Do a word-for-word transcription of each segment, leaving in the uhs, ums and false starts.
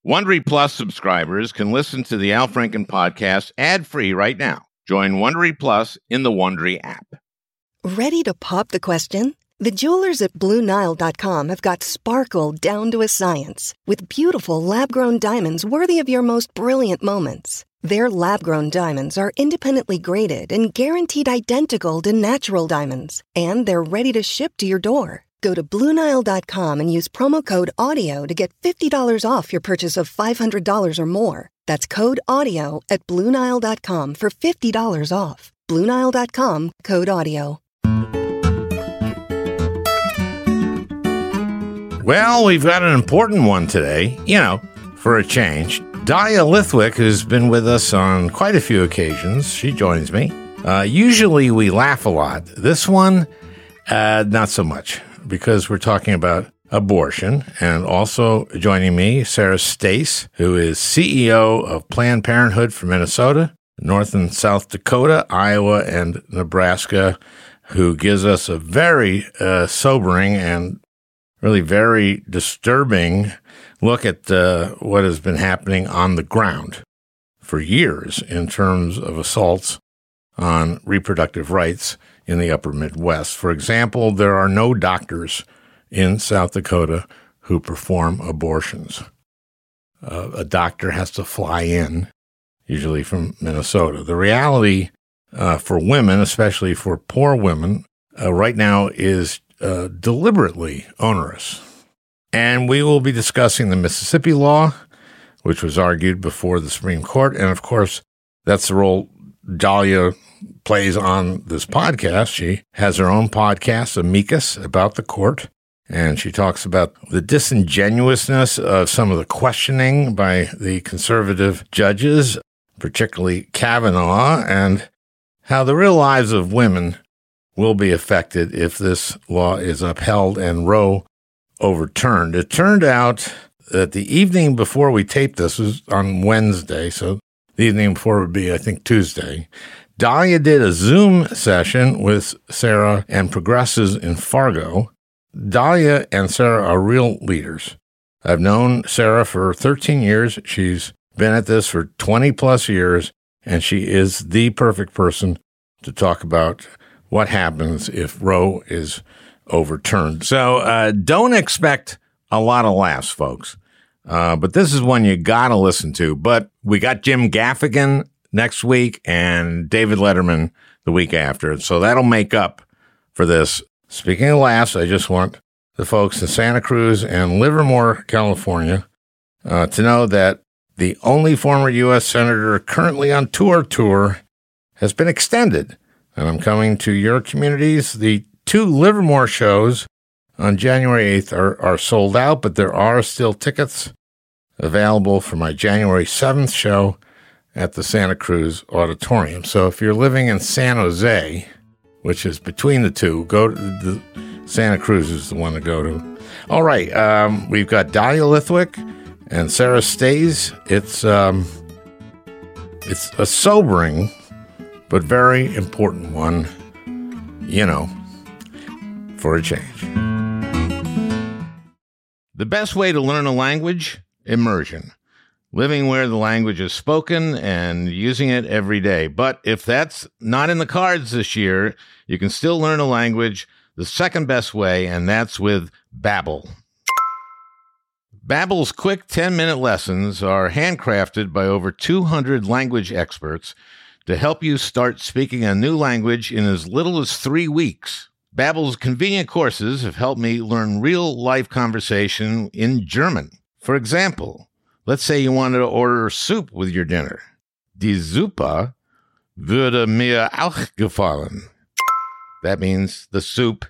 Wondery Plus subscribers can listen to the Al Franken podcast ad-free right now. Join Wondery Plus in the Wondery app. Ready to pop the question? The jewelers at Blue Nile dot com have got sparkle down to a science with beautiful lab-grown diamonds worthy of your most brilliant moments. Their lab-grown diamonds are independently graded and guaranteed identical to natural diamonds, and they're ready to ship to your door. Go to Blue Nile dot com and use promo code AUDIO to get fifty dollars off your purchase of five hundred dollars or more. That's code AUDIO at Blue Nile dot com for fifty dollars off. Blue Nile dot com, code AUDIO. Well, we've got an important one today, you know, for a change. Dahlia Lithwick, who's been with us on quite a few occasions, she joins me. Uh, usually we laugh a lot. This one, uh, not so much, because we're talking about abortion. And also joining me, Sarah Stace, who is C E O of Planned Parenthood for Minnesota, North and South Dakota, Iowa, and Nebraska, who gives us a very uh, sobering and really very disturbing look at uh, what has been happening on the ground for years in terms of assaults on reproductive rights in the upper Midwest. For example, there are no doctors in South Dakota who perform abortions. Uh, a doctor has to fly in, usually from Minnesota. The reality uh, for women, especially for poor women, uh, right now is uh, deliberately onerous. And we will be discussing the Mississippi law, which was argued before the Supreme Court. And of course, that's the role Dahlia plays on this podcast. She has her own podcast, Amicus, about the court. And she talks about the disingenuousness of some of the questioning by the conservative judges, particularly Kavanaugh, and how the real lives of women will be affected if this law is upheld and Roe overturned. It turned out that the evening before we taped this was on Wednesday, so the evening before would be, I think, Tuesday. Dahlia did a Zoom session with Sarah and progressives in Fargo. Dahlia and Sarah are real leaders. I've known Sarah for thirteen years. She's been at this for twenty plus years, and she is the perfect person to talk about what happens if Roe is overturned. So uh, don't expect a lot of laughs, folks. Uh, but this is one you got to listen to. But we got Jim Gaffigan next week and David Letterman the week after. So that'll make up for this. Speaking of laughs, I just want the folks in Santa Cruz and Livermore, California, uh, to know that the only former U S senator currently on tour tour has been extended. And I'm coming to your communities. The two Livermore shows on January eighth are, are sold out, but there are still tickets available for my January seventh show at the Santa Cruz Auditorium. So if you're living in San Jose, which is between the two, go to the Santa Cruz is the one to go to. All right, um, we've got Dahlia Lithwick and Sarah Stace. It's um, it's a sobering but very important one, you know, for a change. The best way to learn a language? Immersion. Living where the language is spoken and using it every day. But if that's not in the cards this year, you can still learn a language the second best way, and that's with Babbel. Babbel's quick ten-minute lessons are handcrafted by over two hundred language experts to help you start speaking a new language in as little as three weeks. Babbel's convenient courses have helped me learn real-life conversation in German. For example, let's say you wanted to order soup with your dinner. Die Suppe würde mir auch gefallen. That means the soup.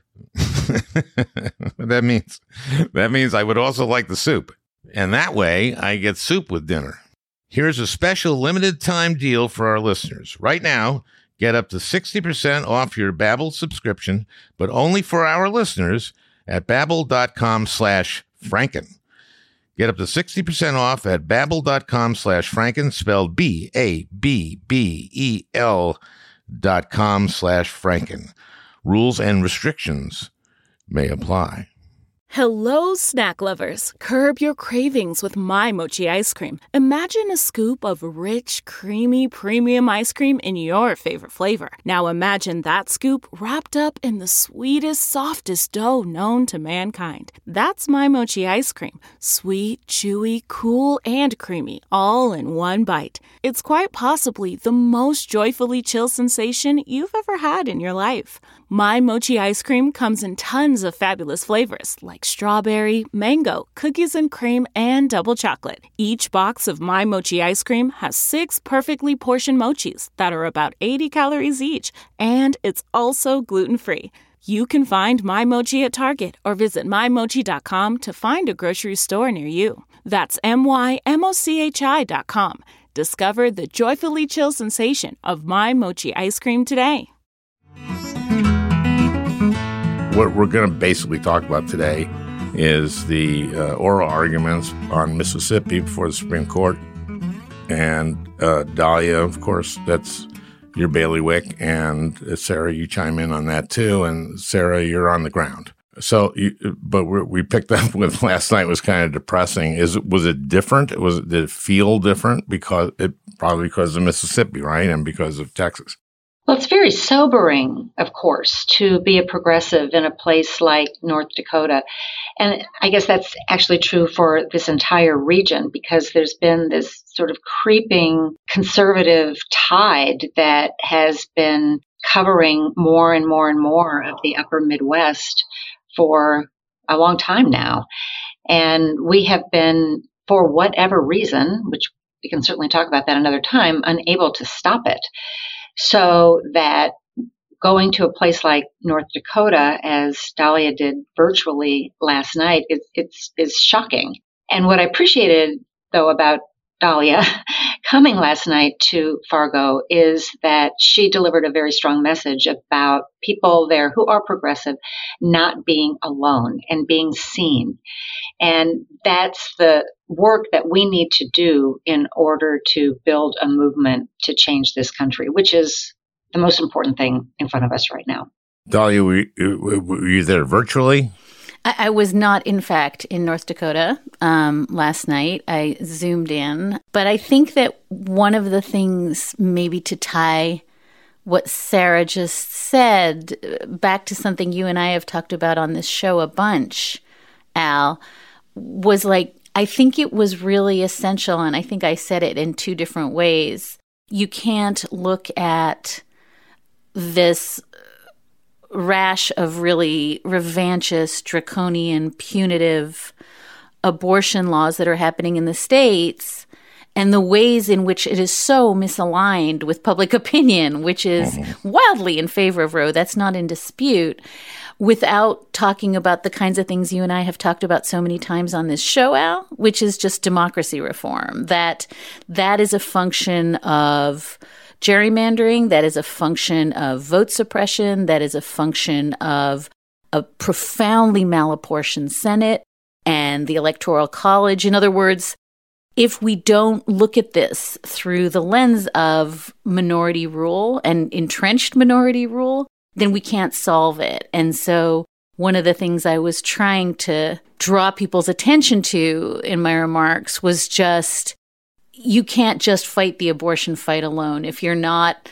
that means that means I would also like the soup. And that way, I get soup with dinner. Here's a special limited time deal for our listeners. Right now, get up to sixty percent off your Babbel subscription, but only for our listeners at babbel.com slash Franken. Get up to sixty percent off at babbel.com slash Franken, spelled B A B B E L dot com slash Franken. Rules and restrictions may apply. Hello, snack lovers. Curb your cravings with My Mochi ice cream. Imagine a scoop of rich, creamy, premium ice cream in your favorite flavor. Now imagine that scoop wrapped up in the sweetest, softest dough known to mankind. That's My Mochi ice cream. Sweet, chewy, cool, and creamy, all in one bite. It's quite possibly the most joyfully chill sensation you've ever had in your life. My Mochi ice cream comes in tons of fabulous flavors like strawberry, mango, cookies and cream, and double chocolate. Each box of My Mochi ice cream has six perfectly portioned mochis that are about eighty calories each, and it's also gluten-free. You can find My Mochi at Target or visit my mochi dot com to find a grocery store near you. That's M Y M O C H I dot com. Discover the joyfully chill sensation of My Mochi ice cream today. What we're going to basically talk about today is the uh, oral arguments on Mississippi before the Supreme Court. And uh, Dahlia, of course, that's your bailiwick. And uh, Sarah, you chime in on that too. And Sarah, you're on the ground. So, you, but we're, we picked up with last night was kind of depressing. Is it, was it different? Was it, did it feel different? Because it probably because of Mississippi, right? And because of Texas. Well, it's very sobering, of course, to be a progressive in a place like North Dakota. And I guess that's actually true for this entire region because there's been this sort of creeping conservative tide that has been covering more and more and more of the upper Midwest for a long time now. And we have been, for whatever reason, which we can certainly talk about that another time, unable to stop it. So that going to a place like North Dakota, as Dahlia did virtually last night, it, it's is shocking. And what I appreciated, though, about Dahlia coming last night to Fargo is that she delivered a very strong message about people there who are progressive not being alone and being seen. And that's the work that we need to do in order to build a movement to change this country, which is the most important thing in front of us right now. Dahlia, were you, were you there virtually? I, I was not, in fact, in North Dakota um, last night. I zoomed in. But I think that one of the things maybe to tie what Sarah just said back to something you and I have talked about on this show a bunch, Al, was like, I think it was really essential, and I think I said it in two different ways. You can't look at this rash of really revanchist, draconian, punitive abortion laws that are happening in the states and the ways in which it is so misaligned with public opinion, which is mm-hmm. wildly in favor of Roe. That's not in dispute. Without talking about the kinds of things you and I have talked about so many times on this show, Al, which is just democracy reform, that that is a function of gerrymandering, that is a function of vote suppression, that is a function of a profoundly malapportioned Senate and the Electoral College. In other words, if we don't look at this through the lens of minority rule and entrenched minority rule, then we can't solve it. And so one of the things I was trying to draw people's attention to in my remarks was just, you can't just fight the abortion fight alone if you're not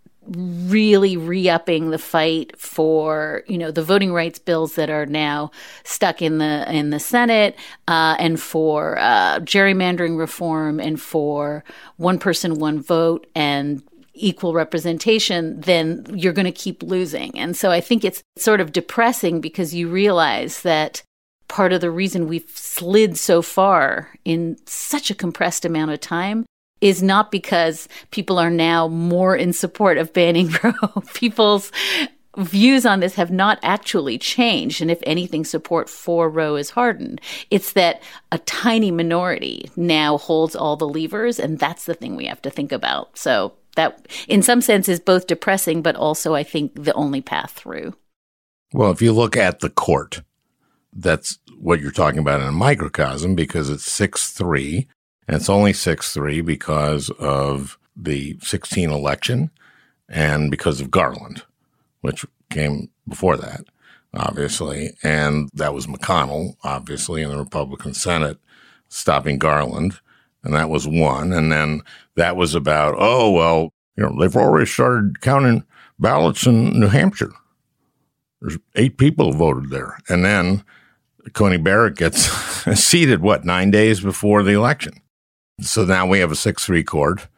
really re-upping the fight for, you know, the voting rights bills that are now stuck in the in the Senate, uh, and for uh, gerrymandering reform, and for one person, one vote, and equal representation, then you're going to keep losing. And so I think it's sort of depressing because you realize that part of the reason we've slid so far in such a compressed amount of time is not because people are now more in support of banning Roe. People's views on this have not actually changed. And if anything, support for Roe is hardened. It's that a tiny minority now holds all the levers, and that's the thing we have to think about. So that, in some sense, is both depressing, but also, I think, the only path through. Well, if you look at the court, that's what you're talking about in a microcosm, because it's six three, and it's only six three because of the sixteen election and because of Garland, which came before that. obviously, and that was McConnell, obviously, in the Republican Senate, stopping Garland, and that was one. And then that was about, oh, well, you know, they've already started counting ballots in New Hampshire. There's eight people who voted there. And then Coney Barrett gets seated, what, nine days before the election. So now we have a six three court,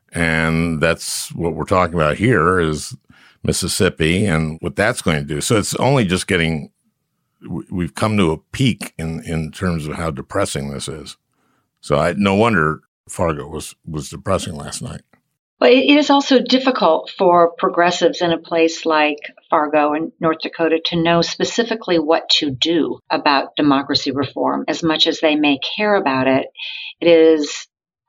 and that's what we're talking about here is Mississippi and what that's going to do. So it's only just getting, we've come to a peak in, in terms of how depressing this is. So I, no wonder Fargo was, was depressing last night. But it is also difficult for progressives in a place like Fargo and North Dakota to know specifically what to do about democracy reform. As much as they may care about it, it is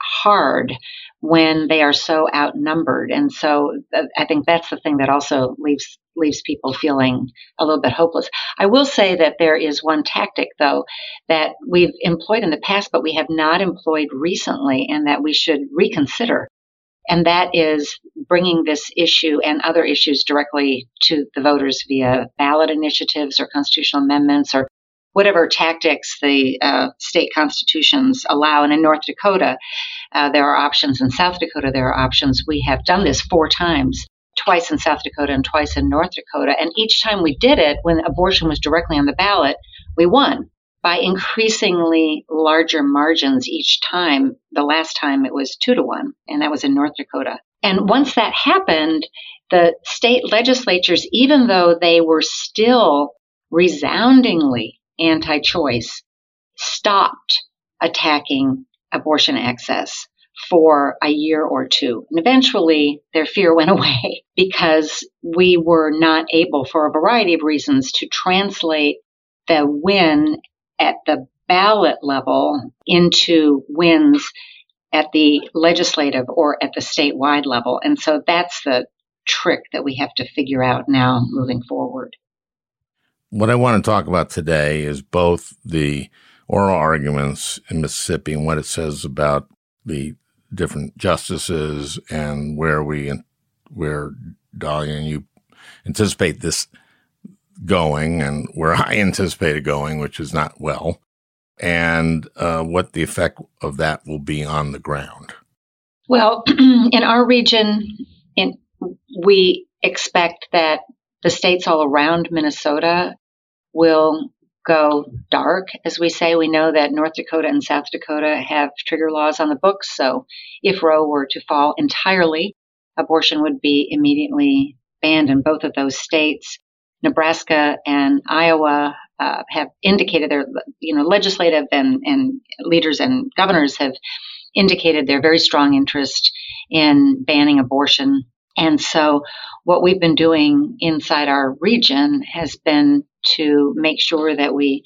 hard when they are so outnumbered. And so I think that's the thing that also leaves leaves people feeling a little bit hopeless. I will say that there is one tactic, though, that we've employed in the past, but we have not employed recently, and that we should reconsider. And that is bringing this issue and other issues directly to the voters via ballot initiatives or constitutional amendments or whatever tactics the uh, state constitutions allow. And in North Dakota, uh, there are options. In South Dakota, there are options. We have done this four times, twice in South Dakota and twice in North Dakota. And each time we did it, when abortion was directly on the ballot, we won by increasingly larger margins each time. The last time it was two to one, and that was in North Dakota. And once that happened, the state legislatures, even though they were still resoundingly anti-choice, stopped attacking abortion access for a year or two. And eventually their fear went away because we were not able, for a variety of reasons, to translate the win at the ballot level into wins at the legislative or at the statewide level. And so that's the trick that we have to figure out now moving forward. What I want to talk about today is both the oral arguments in Mississippi and what it says about the different justices and where we, where Dahlia and you anticipate this going and where I anticipate it going, which is not well, and uh, what the effect of that will be on the ground. Well, in our region, in, we expect that the states all around Minnesota will go dark, as we say. We know that North Dakota and South Dakota have trigger laws on the books, so if Roe were to fall entirely, abortion would be immediately banned in both of those states. Nebraska and Iowa uh, have indicated their, you know, legislative and, and leaders and governors have indicated their very strong interest in banning abortion. And so what we've been doing inside our region has been to make sure that we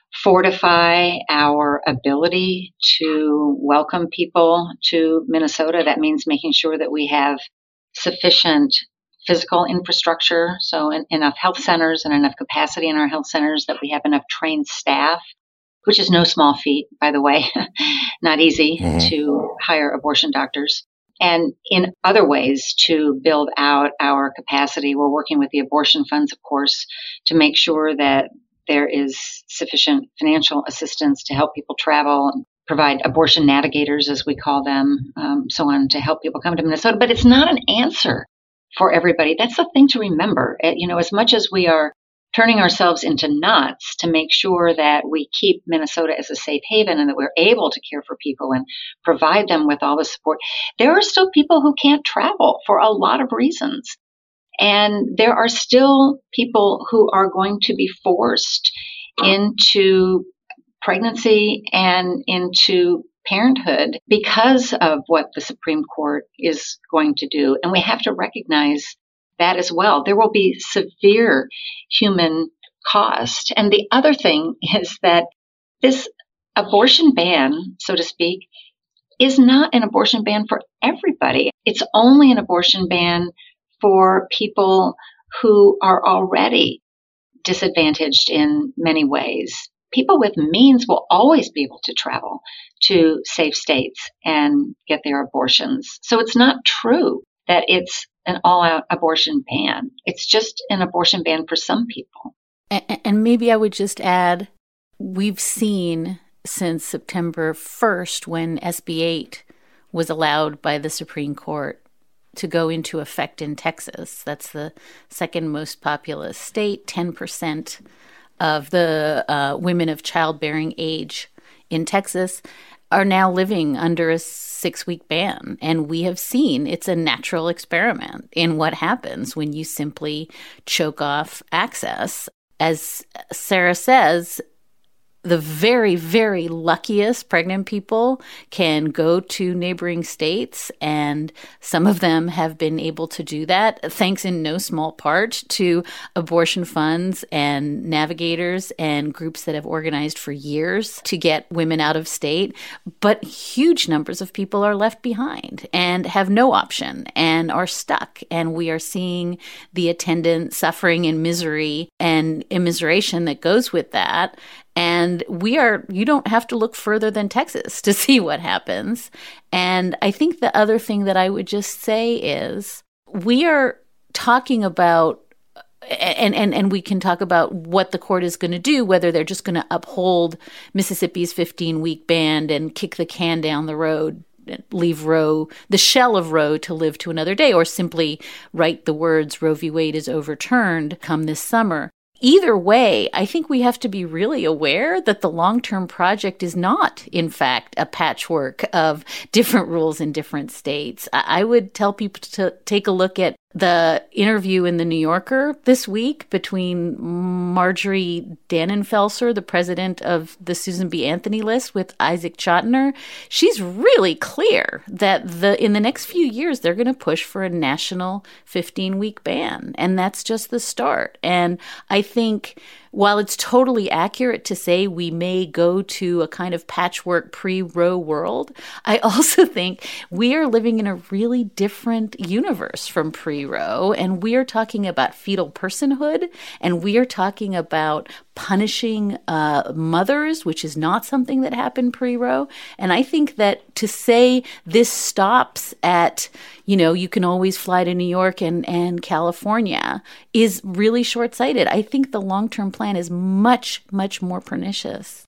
fortify our ability to welcome people to Minnesota. That means making sure that we have sufficient physical infrastructure, so in, enough health centers and enough capacity in our health centers, that we have enough trained staff, which is no small feat, by the way, not easy mm-hmm. to hire abortion doctors. And in other ways to build out our capacity. We're working with the abortion funds, of course, to make sure that there is sufficient financial assistance to help people travel and provide abortion navigators, as we call them, um, so on, to help people come to Minnesota. But it's not an answer for everybody. That's the thing to remember. You know, as much as we are turning ourselves into knots to make sure that we keep Minnesota as a safe haven and that we're able to care for people and provide them with all the support, there are still people who can't travel for a lot of reasons. And there are still people who are going to be forced into pregnancy and into parenthood because of what the Supreme Court is going to do. And we have to recognize that as well. There will be severe human cost. And the other thing is that this abortion ban, so to speak, is not an abortion ban for everybody. It's only an abortion ban for people who are already disadvantaged in many ways. People with means will always be able to travel to safe states and get their abortions. So it's not true that it's an all-out abortion ban. It's just an abortion ban for some people. And, and maybe I would just add, we've seen since September first, when S B eight was allowed by the Supreme Court to go into effect in Texas. That's the second most populous state. ten percent of the uh, women of childbearing age in Texas are now living under a six-week ban. And we have seen it's a natural experiment in what happens when you simply choke off access. As Sarah says, the very, very luckiest pregnant people can go to neighboring states, and some of them have been able to do that, thanks in no small part to abortion funds and navigators and groups that have organized for years to get women out of state. But huge numbers of people are left behind and have no option and are stuck. And we are seeing the attendant suffering and misery and immiseration that goes with that. And we are, you don't have to look further than Texas to see what happens. And I think the other thing that I would just say is we are talking about, and, and, and we can talk about what the court is going to do, whether they're just going to uphold Mississippi's fifteen-week ban and kick the can down the road, leave Roe, the shell of Roe, to live to another day, or simply write the words Roe v. Wade is overturned come this summer. Either way, I think we have to be really aware that the long-term project is not, in fact, a patchwork of different rules in different states. I would tell people to take a look at the interview in The New Yorker this week between Marjorie Dannenfelser, the president of the Susan B. Anthony list, with Isaac Chotiner. She's really clear that the in the next few years, they're going to push for a national fifteen-week ban. And that's just the start. And I think while it's totally accurate to say we may go to a kind of patchwork pre-Roe world, I also think we are living in a really different universe from pre-Roe, and we are talking about fetal personhood, and we are talking about punishing uh, mothers, which is not something that happened pre-Roe. And I think that to say this stops at, you know, you can always fly to New York and, and California is really short-sighted. I think the long-term plan is much, much more pernicious.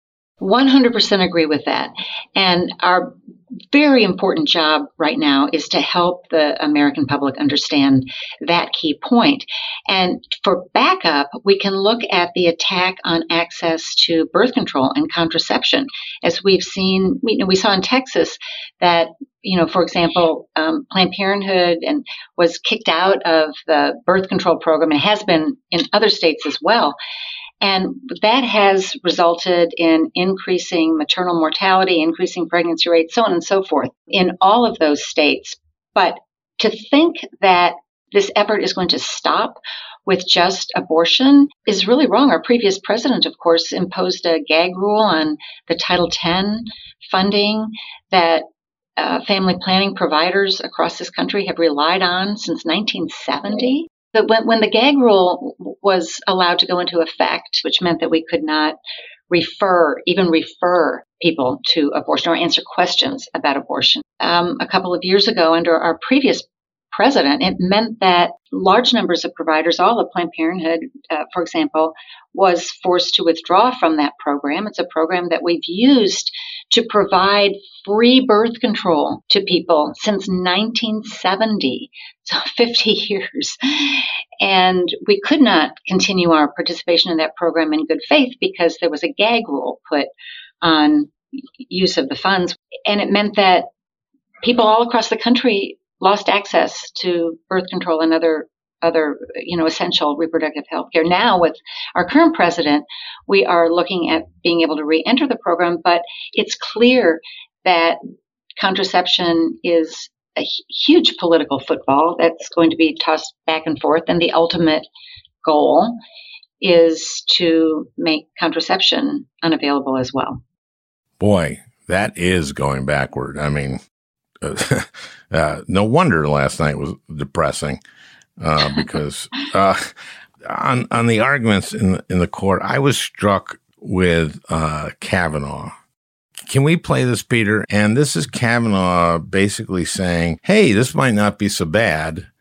one hundred percent agree with that. And our very important job right now is to help the American public understand that key point. And for backup, we can look at the attack on access to birth control and contraception. As we've seen, you know, we saw in Texas that, you know, for example, um, Planned Parenthood and was kicked out of the birth control program, and has been in other states as well. And that has resulted in increasing maternal mortality, increasing pregnancy rates, so on and so forth in all of those states. But to think that this effort is going to stop with just abortion is really wrong. Our previous president, of course, imposed a gag rule on the Title ten funding that uh, family planning providers across this country have relied on since nineteen seventy. But when, when the gag rule was allowed to go into effect, which meant that we could not refer, even refer people to abortion or answer questions about abortion, um, a couple of years ago under our previous president, it meant that large numbers of providers, all of Planned Parenthood, uh, for example, was forced to withdraw from that program. It's a program that we've used to provide free birth control to people since nineteen seventy, so fifty years. And we could not continue our participation in that program in good faith because there was a gag rule put on use of the funds. And it meant that people all across the country lost access to birth control and other other, you know, essential reproductive health care. Now, with our current president, we are looking at being able to re-enter the program, but it's clear that contraception is a huge political football that's going to be tossed back and forth, and the ultimate goal is to make contraception unavailable as well. Boy, that is going backward. I mean, uh, uh, no wonder last night was depressing. Uh, because uh, on on the arguments in in the court, I was struck with uh, Kavanaugh. Can we play this, Peter? And this is Kavanaugh basically saying, "Hey, this might not be so bad.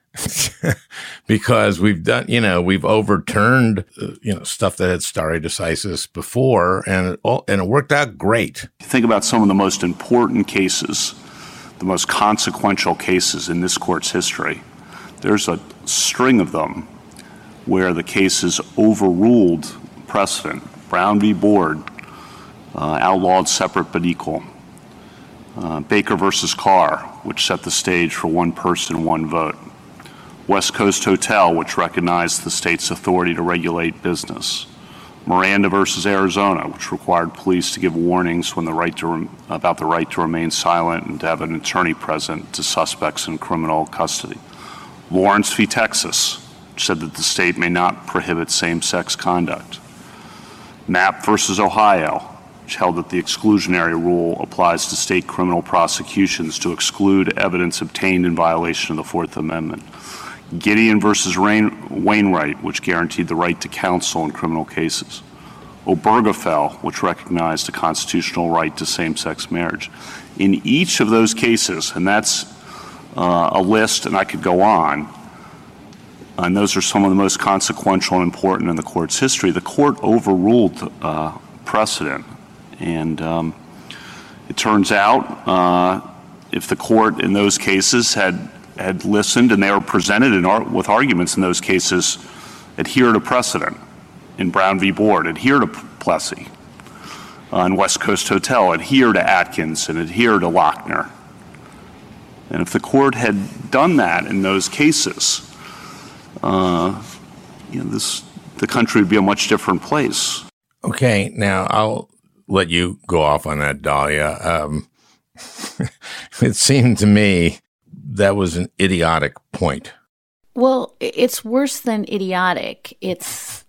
because we've done, you know, we've overturned, uh, you know, stuff that had stare decisis before, and it, all, and it worked out great. Think about some of the most important cases, the most consequential cases in this court's history. There's a string of them where the cases overruled precedent. Brown v. Board, uh, outlawed separate but equal. Uh, Baker versus Carr, which set the stage for one person, one vote. West Coast Hotel, which recognized the state's authority to regulate business. Miranda versus Arizona, which required police to give warnings when the right to rem- about the right to remain silent and to have an attorney present to suspects in criminal custody. Lawrence v. Texas, which said that the state may not prohibit same-sex conduct. Knapp versus Ohio, which held that the exclusionary rule applies to state criminal prosecutions to exclude evidence obtained in violation of the Fourth Amendment. Gideon versus Rain- Wainwright, which guaranteed the right to counsel in criminal cases. Obergefell, which recognized a constitutional right to same-sex marriage. In each of those cases, and that's uh, a list, and I could go on, and those are some of the most consequential and important in the court's history, the court overruled uh, precedent. And um, it turns out uh, if the court in those cases had had listened and they were presented in ar- with arguments in those cases, adhere to precedent in Brown v. Board, adhere to Plessy, uh, in West Coast Hotel, adhere to Atkins, and adhere to Lochner. And if the court had done that in those cases, uh, you know, this the country would be a much different place. Okay, now I'll let you go off on that, Dahlia. Um, it seemed to me that was an idiotic point. Well, it's worse than idiotic. It's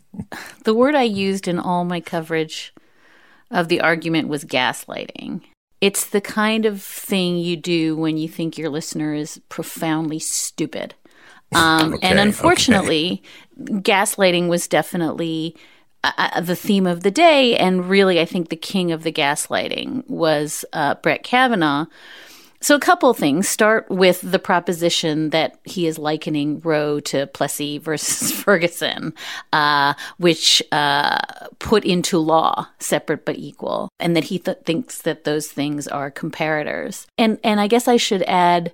the word I used in all my coverage of the argument was gaslighting. It's the kind of thing you do when you think your listener is profoundly stupid. Um, okay, and unfortunately, okay. gaslighting was definitely uh, the theme of the day. And really, I think the king of the gaslighting was uh, Brett Kavanaugh. So a couple things. Start with the proposition that he is likening Roe to Plessy versus Ferguson, uh, which uh, put into law separate but equal, and that he th- thinks that those things are comparators. And and I guess I should add,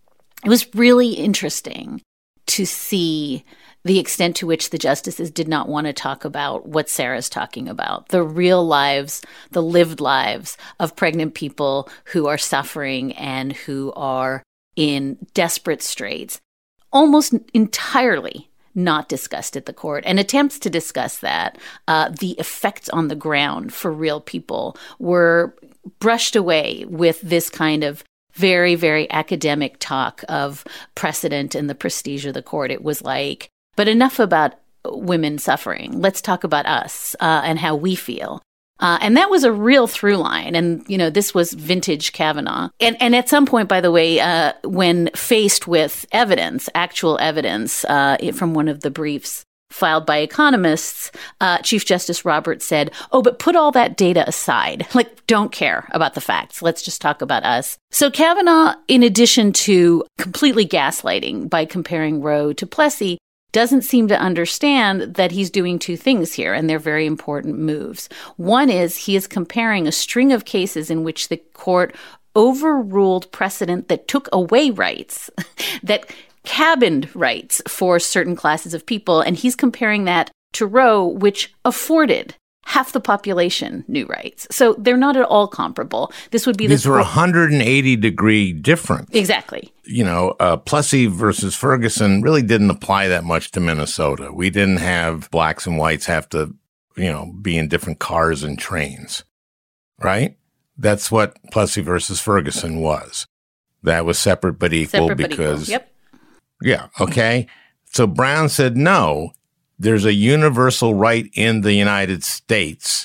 it was really interesting to see the extent to which the justices did not want to talk about what Sarah's talking about, the real lives, the lived lives of pregnant people who are suffering and who are in desperate straits, almost entirely not discussed at the court. And attempts to discuss that, uh, the effects on the ground for real people, were brushed away with this kind of very, very academic talk of precedent and the prestige of the court. It was like, but enough about women suffering. Let's talk about us uh, and how we feel. Uh, and that was a real through line. And, you know, this was vintage Kavanaugh. And and at some point, by the way, uh, when faced with evidence, actual evidence uh, from one of the briefs filed by economists, uh, Chief Justice Roberts said, oh, but put all that data aside. Like, don't care about the facts. Let's just talk about us. So Kavanaugh, in addition to completely gaslighting by comparing Roe to Plessy, doesn't seem to understand that he's doing two things here, and they're very important moves. One is he is comparing a string of cases in which the court overruled precedent that took away rights, that cabined rights for certain classes of people, and he's comparing that to Roe, which afforded half the population new rights. So they're not at all comparable. This would be These this were one hundred eighty degree difference. Exactly. You know, uh, Plessy versus Ferguson really didn't apply that much to Minnesota. We didn't have blacks and whites have to, you know, be in different cars and trains, right? That's what Plessy versus Ferguson was. That was separate but equal Separate but because, equal. Yep. Yeah, okay. So Brown said, no, there's a universal right in the United States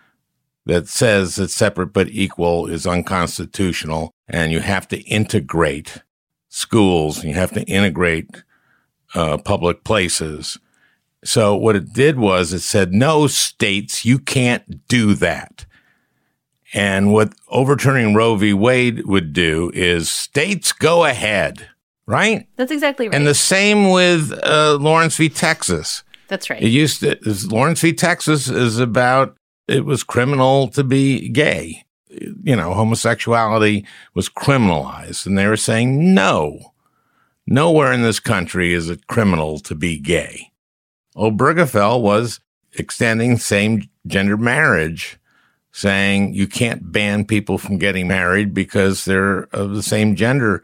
that says that separate but equal is unconstitutional, and you have to integrate schools, and you have to integrate uh, public places. So what it did was it said, no, states, you can't do that. And what overturning Roe v. Wade would do is states go ahead. right? That's exactly right. And the same with uh, Lawrence v. Texas. That's right. It used to, Lawrence v. Texas is about, it was criminal to be gay. You know, homosexuality was criminalized. And they were saying, no, nowhere in this country is it criminal to be gay. Obergefell was extending same-gender marriage, saying you can't ban people from getting married because they're of the same gender.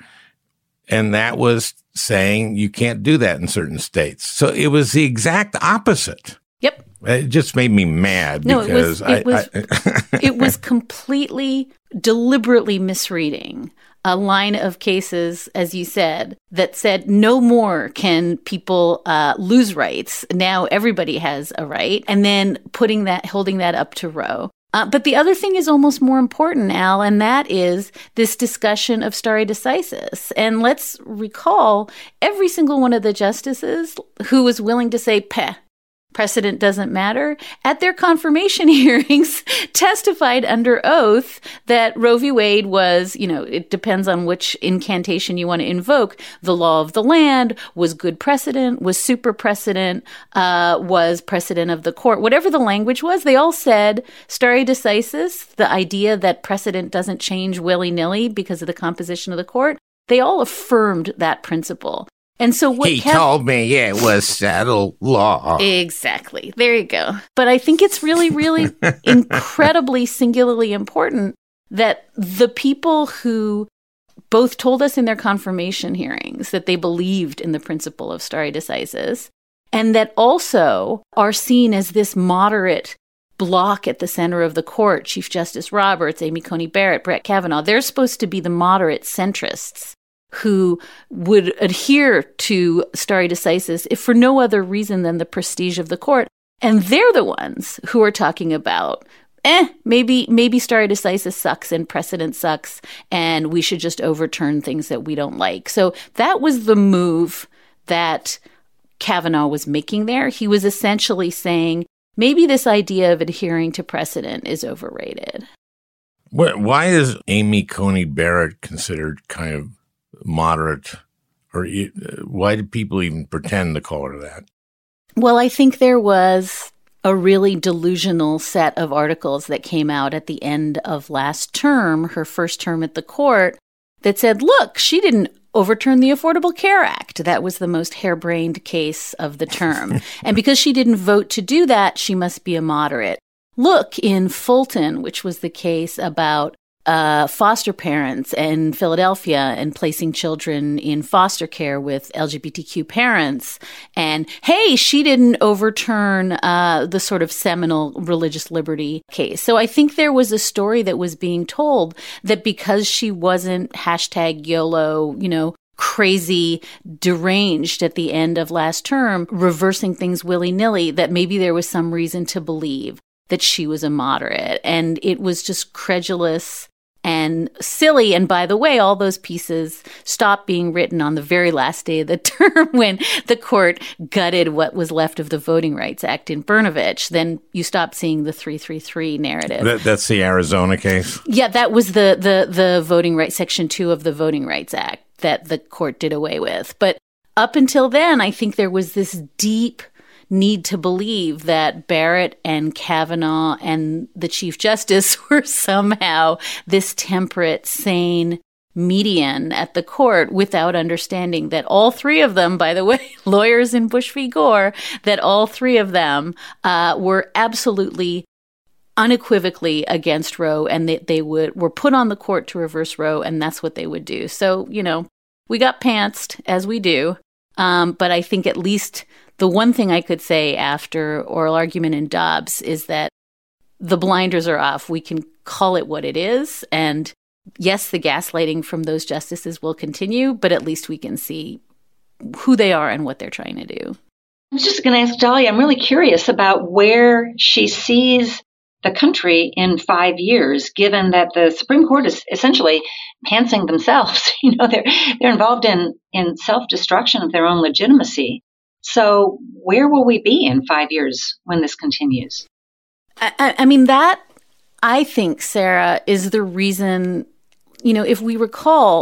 And that was saying you can't do that in certain states. So it was the exact opposite. Yep. It just made me mad no, because it was, it, I, was, I it was completely, deliberately misreading a line of cases, as you said, that said no more can people uh, lose rights. Now everybody has a right. And then putting that, holding that up to Roe. Uh, but the other thing is almost more important, Al, and that is this discussion of stare decisis. And let's recall every single one of the justices who was willing to say, peh, precedent doesn't matter, at their confirmation hearings testified under oath that Roe v. Wade was, you know, it depends on which incantation you want to invoke, the law of the land, was good precedent, was super precedent, uh, was precedent of the court. Whatever the language was, they all said stare decisis, the idea that precedent doesn't change willy-nilly because of the composition of the court, they all affirmed that principle. And so what he Kev- told me it was settled law. Exactly. There you go. But I think it's really, really incredibly singularly important that the people who both told us in their confirmation hearings that they believed in the principle of stare decisis, and that also are seen as this moderate block at the center of the court, Chief Justice Roberts, Amy Coney Barrett, Brett Kavanaugh, they're supposed to be the moderate centrists who would adhere to stare decisis if for no other reason than the prestige of the court. And they're the ones who are talking about, eh, maybe maybe stare decisis sucks and precedent sucks, and we should just overturn things that we don't like. So that was the move that Kavanaugh was making there. He was essentially saying, maybe this idea of adhering to precedent is overrated. Why is Amy Coney Barrett considered kind of moderate, or why did people even pretend to call her that? Well, I think there was a really delusional set of articles that came out at the end of last term, her first term at the court, that said, look, she didn't overturn the Affordable Care Act. That was the most harebrained case of the term. And because she didn't vote to do that, she must be a moderate. Look, in Fulton, which was the case about Uh, foster parents in Philadelphia and placing children in foster care with L G B T Q parents. And hey, she didn't overturn uh, the sort of seminal religious liberty case. So I think there was a story that was being told that because she wasn't hashtag YOLO, you know, crazy, deranged at the end of last term, reversing things willy-nilly, that maybe there was some reason to believe that she was a moderate. And it was just credulous and silly. And by the way, all those pieces stopped being written on the very last day of the term when the court gutted what was left of the Voting Rights Act in Brnovich. Then you stopped seeing the three three three narrative. That, that's the Arizona case? Yeah, that was the, the, the Voting Rights, Section two of the Voting Rights Act that the court did away with. But up until then, I think there was this deep need to believe that Barrett and Kavanaugh and the Chief Justice were somehow this temperate, sane median at the court, without understanding that all three of them, by the way, lawyers in Bush v. Gore, that all three of them uh, were absolutely unequivocally against Roe, and that they would were put on the court to reverse Roe, and that's what they would do. So, you know, we got pantsed, as we do, um, but I think at least the one thing I could say after oral argument in Dobbs is that the blinders are off. We can call it what it is. And yes, the gaslighting from those justices will continue, but at least we can see who they are and what they're trying to do. I was just going to ask Dahlia, I'm really curious about where she sees the country in five years, given that the Supreme Court is essentially pantsing themselves. You know, they're they're involved in, in self-destruction of their own legitimacy. So where will we be in five years when this continues? I, I mean, that, I think, Sarah, is the reason, you know, if we recall,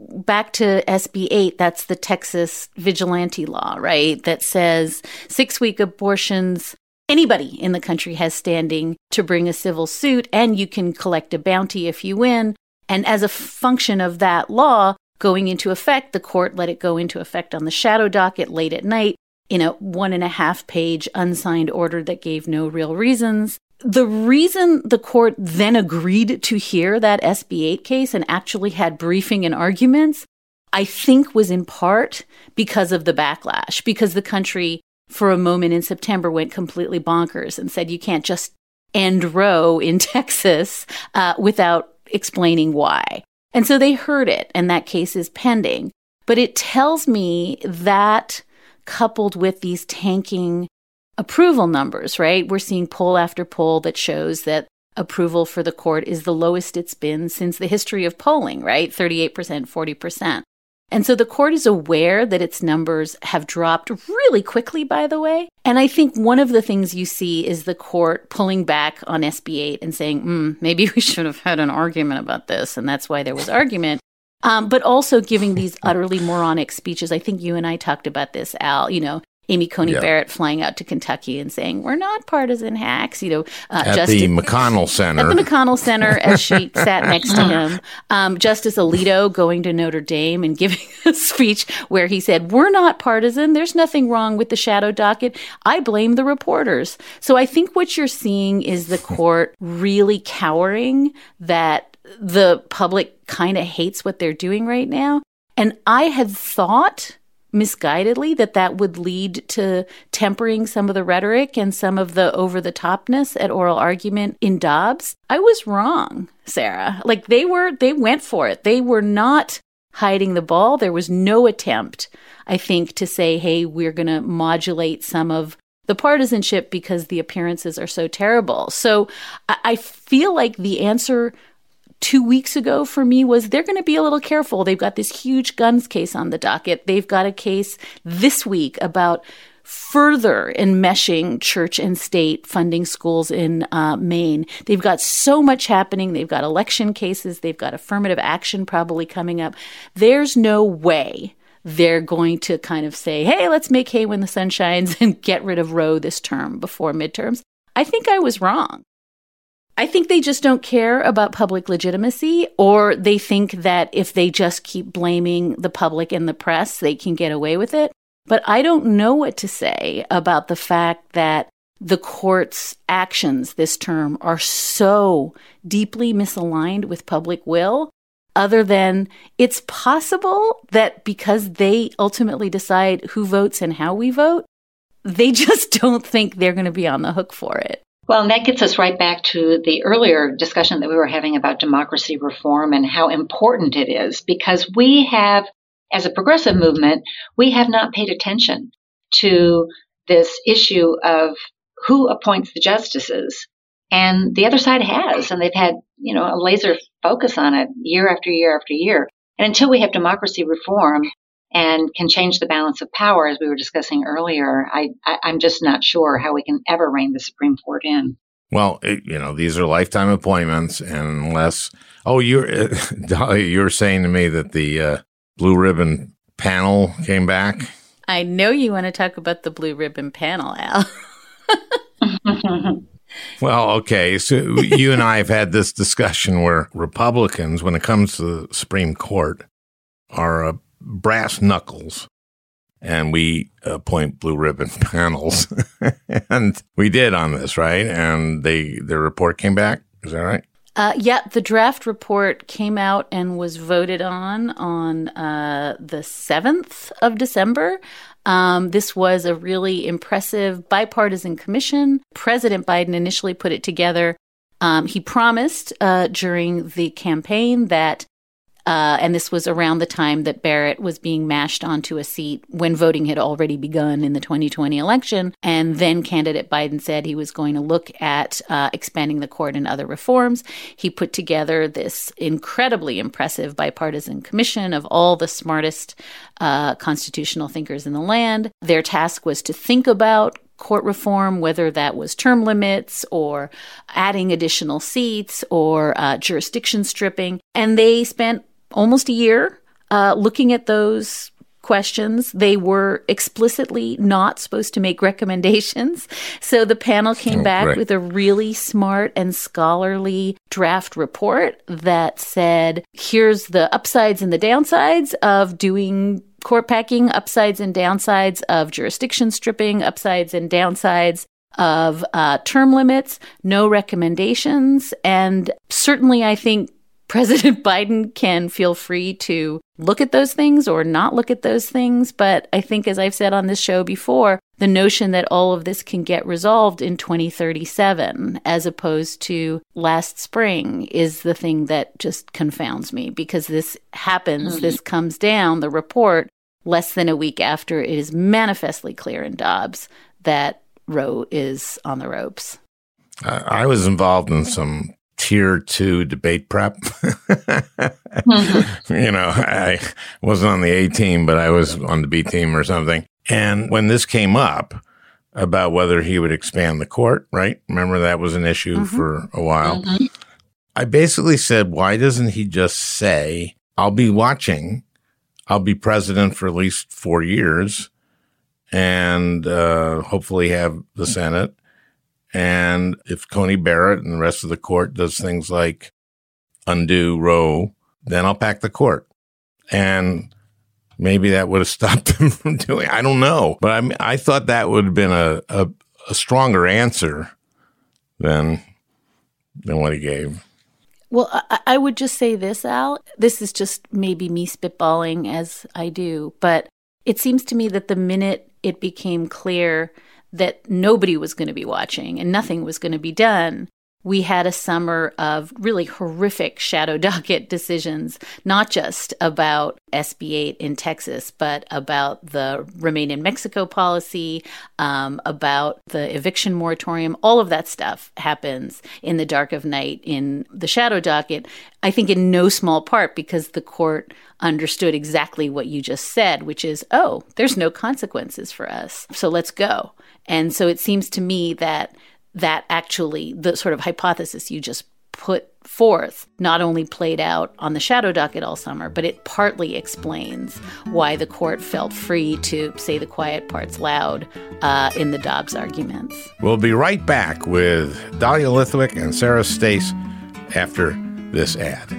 back to S B eight, that's the Texas vigilante law, right? That says six-week abortions, anybody in the country has standing to bring a civil suit, and you can collect a bounty if you win. And as a function of that law going into effect, the court let it go into effect on the shadow docket late at night in a one and a half page unsigned order that gave no real reasons. The reason the court then agreed to hear that S B eight case and actually had briefing and arguments, I think was in part because of the backlash, because the country for a moment in September went completely bonkers and said you can't just end Roe in Texas uh, without explaining why. And so they heard it, and that case is pending. But it tells me that coupled with these tanking approval numbers, right? We're seeing poll after poll that shows that approval for the court is the lowest it's been since the history of polling, right? thirty-eight percent, forty percent. And so the court is aware that its numbers have dropped really quickly, by the way. And I think one of the things you see is the court pulling back on S B eight and saying, mm, maybe we should have had an argument about this. And that's why there was argument. Um, but also giving these utterly moronic speeches. I think you and I talked about this, Al, you know, Amy Coney yep. Barrett flying out to Kentucky and saying, we're not partisan hacks, you know. Uh, at Justice, the McConnell Center. At the McConnell Center as she sat next to him. Um, Justice Alito going to Notre Dame and giving a speech where he said, we're not partisan. There's nothing wrong with the shadow docket. I blame the reporters. So I think what you're seeing is the court really cowering that the public kind of hates what they're doing right now. And I had thought misguidedly that that would lead to tempering some of the rhetoric and some of the over-the-topness at oral argument in Dobbs. I was wrong, Sarah. Like they were, they went for it. They were not hiding the ball. There was no attempt, I think, to say, hey, we're going to modulate some of the partisanship because the appearances are so terrible. So I, I feel like the answer two weeks ago for me was they're going to be a little careful. They've got this huge guns case on the docket. They've got a case this week about further enmeshing church and state funding schools in uh, Maine. They've got so much happening. They've got election cases. They've got affirmative action probably coming up. There's no way they're going to kind of say, hey, let's make hay when the sun shines and get rid of Roe this term before midterms. I think I was wrong. I think they just don't care about public legitimacy, or they think that if they just keep blaming the public and the press, they can get away with it. But I don't know what to say about the fact that the court's actions this term are so deeply misaligned with public will, other than it's possible that because they ultimately decide who votes and how we vote, they just don't think they're going to be on the hook for it. Well, and that gets us right back to the earlier discussion that we were having about democracy reform and how important it is, because we have, as a progressive movement, we have not paid attention to this issue of who appoints the justices. And the other side has, and they've had, you know, a laser focus on it year after year after year. And until we have democracy reform and can change the balance of power, as we were discussing earlier, I, I, I'm just not sure how we can ever rein the Supreme Court in. Well, it, you know, these are lifetime appointments, and unless, oh, you're, uh, Dahlia, you were saying to me that the uh, Blue Ribbon panel came back? I know you want to talk about the Blue Ribbon panel, Al. Well, okay, so you and I have had this discussion where Republicans, when it comes to the Supreme Court, are a brass knuckles, and we appoint blue ribbon panels. And we did on this, right? And they their report came back. Is that right? Uh, yeah, the draft report came out and was voted on on uh, the seventh of December. Um, this was a really impressive bipartisan commission. President Biden initially put it together. Um, he promised uh, during the campaign that Uh, and this was around the time that Barrett was being mashed onto a seat when voting had already begun in the twenty twenty election. And then candidate Biden said he was going to look at uh, expanding the court and other reforms. He put together this incredibly impressive bipartisan commission of all the smartest uh, constitutional thinkers in the land. Their task was to think about court reform, whether that was term limits or adding additional seats or uh, jurisdiction stripping. And they spent almost a year uh, looking at those questions. They were explicitly not supposed to make recommendations. So the panel came oh, back right. with a really smart and scholarly draft report that said, here's the upsides and the downsides of doing court packing, upsides and downsides of jurisdiction stripping, upsides and downsides of uh, term limits, no recommendations. And certainly I think President Biden can feel free to look at those things or not look at those things. But I think, as I've said on this show before, the notion that all of this can get resolved in twenty thirty-seven as opposed to last spring is the thing that just confounds me, because this happens, mm-hmm. this comes down, the report, less than a week after it is manifestly clear in Dobbs that Roe is on the ropes. Uh, I was involved in some tier two debate prep. mm-hmm. You know, I wasn't on the A team, but I was on the B team or something. And when this came up about whether he would expand the court, right? Remember that was an issue mm-hmm. for a while. Mm-hmm. I basically said, why doesn't he just say, I'll be watching, I'll be president for at least four years and uh, hopefully have the Senate. And if Coney Barrett and the rest of the court does things like undo Roe, then I'll pack the court. And maybe that would have stopped him from doing it. I don't know. But I mean, I thought that would have been a, a, a stronger answer than than what he gave. Well, I, I would just say this, Al. This is just maybe me spitballing as I do. But it seems to me that the minute it became clear that nobody was going to be watching and nothing was going to be done, we had a summer of really horrific shadow docket decisions, not just about S B eight in Texas, but about the Remain in Mexico policy, um, about the eviction moratorium. All of that stuff happens in the dark of night in the shadow docket, I think in no small part because the court understood exactly what you just said, which is, oh, there's no consequences for us, so let's go. And so it seems to me that that actually, the sort of hypothesis you just put forth, not only played out on the shadow docket all summer, but it partly explains why the court felt free to say the quiet parts loud uh, in the Dobbs arguments. We'll be right back with Dahlia Lithwick and Sarah Stace after this ad.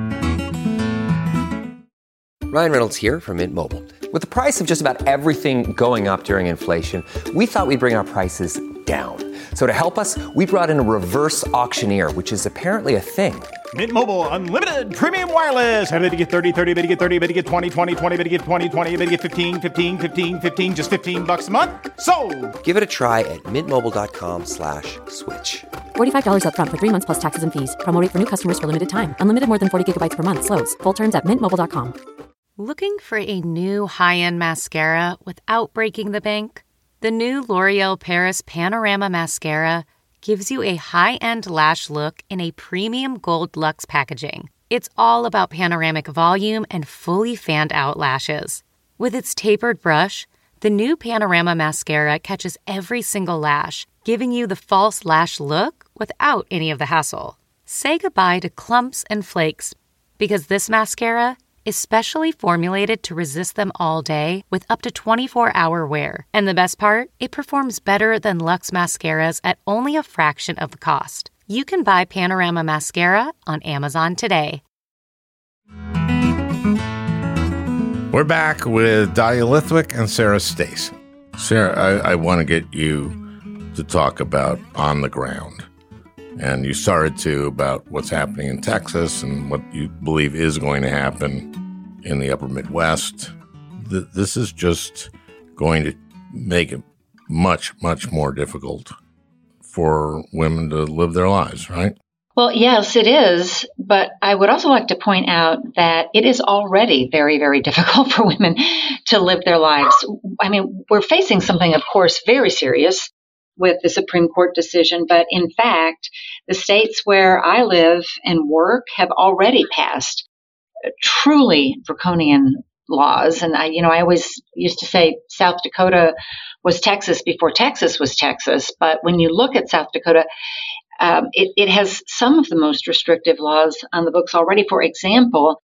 Ryan Reynolds here from Mint Mobile. With the price of just about everything going up during inflation, we thought we'd bring our prices down. So to help us, we brought in a reverse auctioneer, which is apparently a thing. Mint Mobile Unlimited Premium Wireless. How to get thirty, thirty, how to get thirty, how to get twenty, twenty, twenty, how to get twenty, twenty, how to get fifteen, fifteen, fifteen, fifteen, just fifteen bucks a month? Sold! Give it a try at mintmobile.com slash switch. forty-five dollars up front for three months plus taxes and fees. Promo rate for new customers for limited time. Unlimited more than forty gigabytes per month. Slows full terms at mint mobile dot com. Looking for a new high-end mascara without breaking the bank? The new L'Oreal Paris Panorama Mascara gives you a high-end lash look in a premium gold luxe packaging. It's all about panoramic volume and fully fanned-out lashes. With its tapered brush, the new Panorama Mascara catches every single lash, giving you the false lash look without any of the hassle. Say goodbye to clumps and flakes, because this mascara is specially formulated to resist them all day with up to twenty-four hour wear. And the best part? It performs better than Luxe mascaras at only a fraction of the cost. You can buy Panorama Mascara on Amazon today. We're back with Dahlia Lithwick and Sarah Stace. Sarah, I, I want to get you to talk about on the ground. And you started to about what's happening in Texas and what you believe is going to happen in the upper Midwest. Th- this is just going to make it much, much more difficult for women to live their lives, right? Well, yes, it is. But I would also like to point out that it is already very, very difficult for women to live their lives. I mean, we're facing something, of course, very serious with the Supreme Court decision. But in fact, the states where I live and work have already passed truly draconian laws. And I, you know, I always used to say South Dakota was Texas before Texas was Texas. But when you look at South Dakota, um, it, it has some of the most restrictive laws on the books already. For example,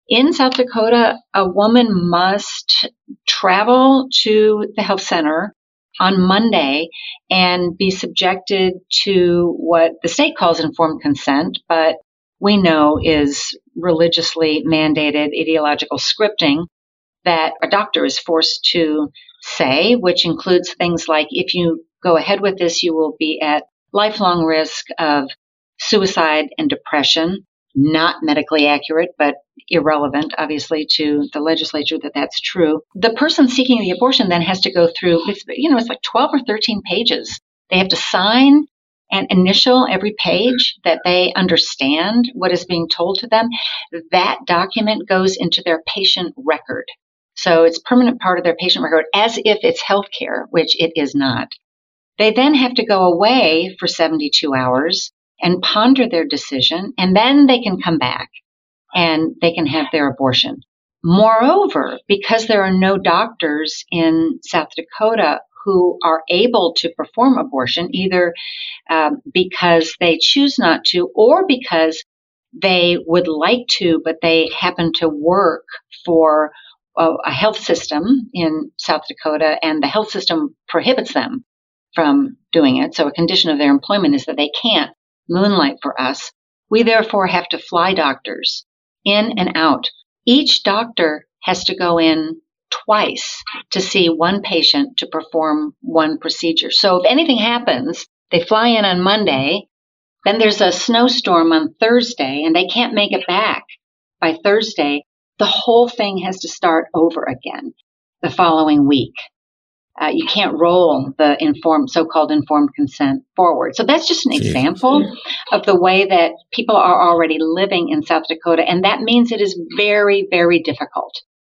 In South Dakota, a woman must travel to the health center on Monday and be subjected to what the state calls informed consent, but we know is religiously mandated ideological scripting that a doctor is forced to say, which includes things like, if you go ahead with this, you will be at lifelong risk of suicide and depression. Not medically accurate, but irrelevant, obviously, to the legislature that that's true. The person seeking the abortion then has to go through, it's, you know, it's like twelve or thirteen pages. They have to sign and initial every page that they understand what is being told to them. That document goes into their patient record. So it's a permanent part of their patient record as if it's healthcare, which it is not. They then have to go away for seventy-two hours and ponder their decision, and then they can come back and they can have their abortion. Moreover, because there are no doctors in South Dakota who are able to perform abortion, either um, because they choose not to or because they would like to, but they happen to work for a, a health system in South Dakota, and the health system prohibits them from doing it. So a condition of their employment is that they can't moonlight for us. We therefore have to fly doctors in and out. Each doctor has to go in twice to see one patient to perform one procedure. So if anything happens, they fly in on Monday, then there's a snowstorm on Thursday, and they can't make it back by Thursday. The whole thing has to start over again the following week. Uh, you can't roll the informed, so-called informed consent forward. So that's just an Jesus. example of the way that people are already living in South Dakota. And that means it is very, very difficult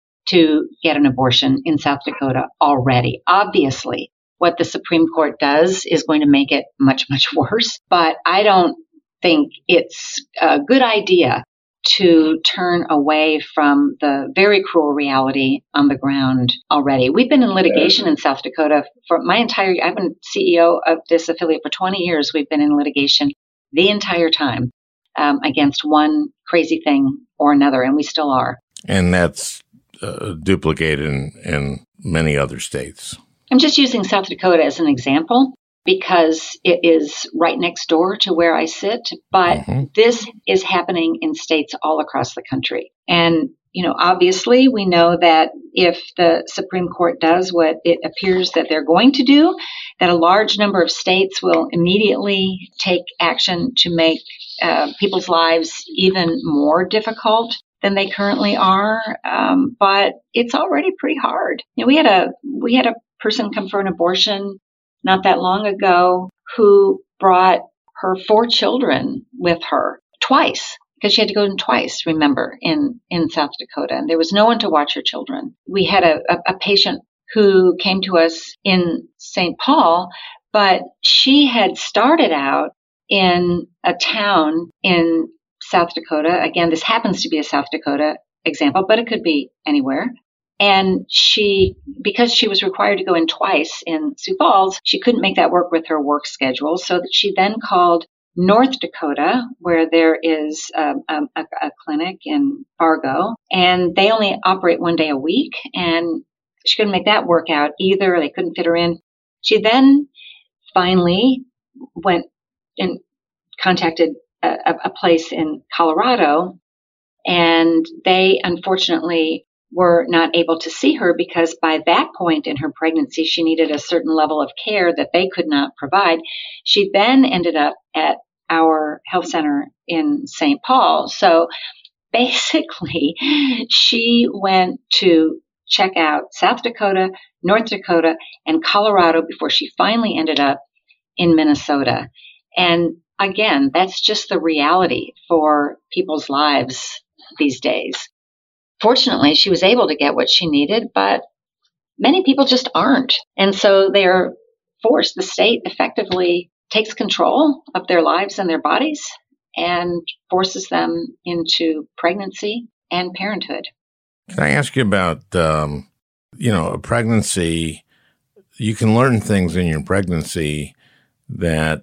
to get an abortion in South Dakota already. Obviously, what the Supreme Court does is going to make it much, much worse. But I don't think it's a good idea to turn away from the very cruel reality on the ground already. We've been in litigation in South Dakota for my entire, I've been C E O of this affiliate for twenty years. We've been in litigation the entire time um, against one crazy thing or another, and we still are. And that's uh, duplicated in, in many other states. I'm just using South Dakota as an example because it is right next door to where I sit, but mm-hmm. this is happening in states all across the country. And, you know, obviously we know that if the Supreme Court does what it appears that they're going to do, that a large number of states will immediately take action to make uh, people's lives even more difficult than they currently are. Um, but it's already pretty hard. You know, we had a, we had a person come for an abortion not that long ago who brought her four children with her twice because she had to go in twice, remember, in, in South Dakota. And there was no one to watch her children. We had a, a, a patient who came to us in Saint Paul, but she had started out in a town in South Dakota. Again, this happens to be a South Dakota example, but it could be anywhere. And she, because she was required to go in twice in Sioux Falls, she couldn't make that work with her work schedule. So that she then called North Dakota, where there is um, a, a clinic in Fargo, and they only operate one day a week. And she couldn't make that work out either. They couldn't fit her in. She then finally went and contacted a, a place in Colorado, and they unfortunately were not able to see her because by that point in her pregnancy, she needed a certain level of care that they could not provide. She then ended up at our health center in Saint Paul. So basically, she went to check out South Dakota, North Dakota, and Colorado before she finally ended up in Minnesota. And again, that's just the reality for people's lives these days. Fortunately, she was able to get what she needed, but many people just aren't. And so they're forced. The state effectively takes control of their lives and their bodies and forces them into pregnancy and parenthood. Can I ask you about, um, you know, a pregnancy? You can learn things in your pregnancy that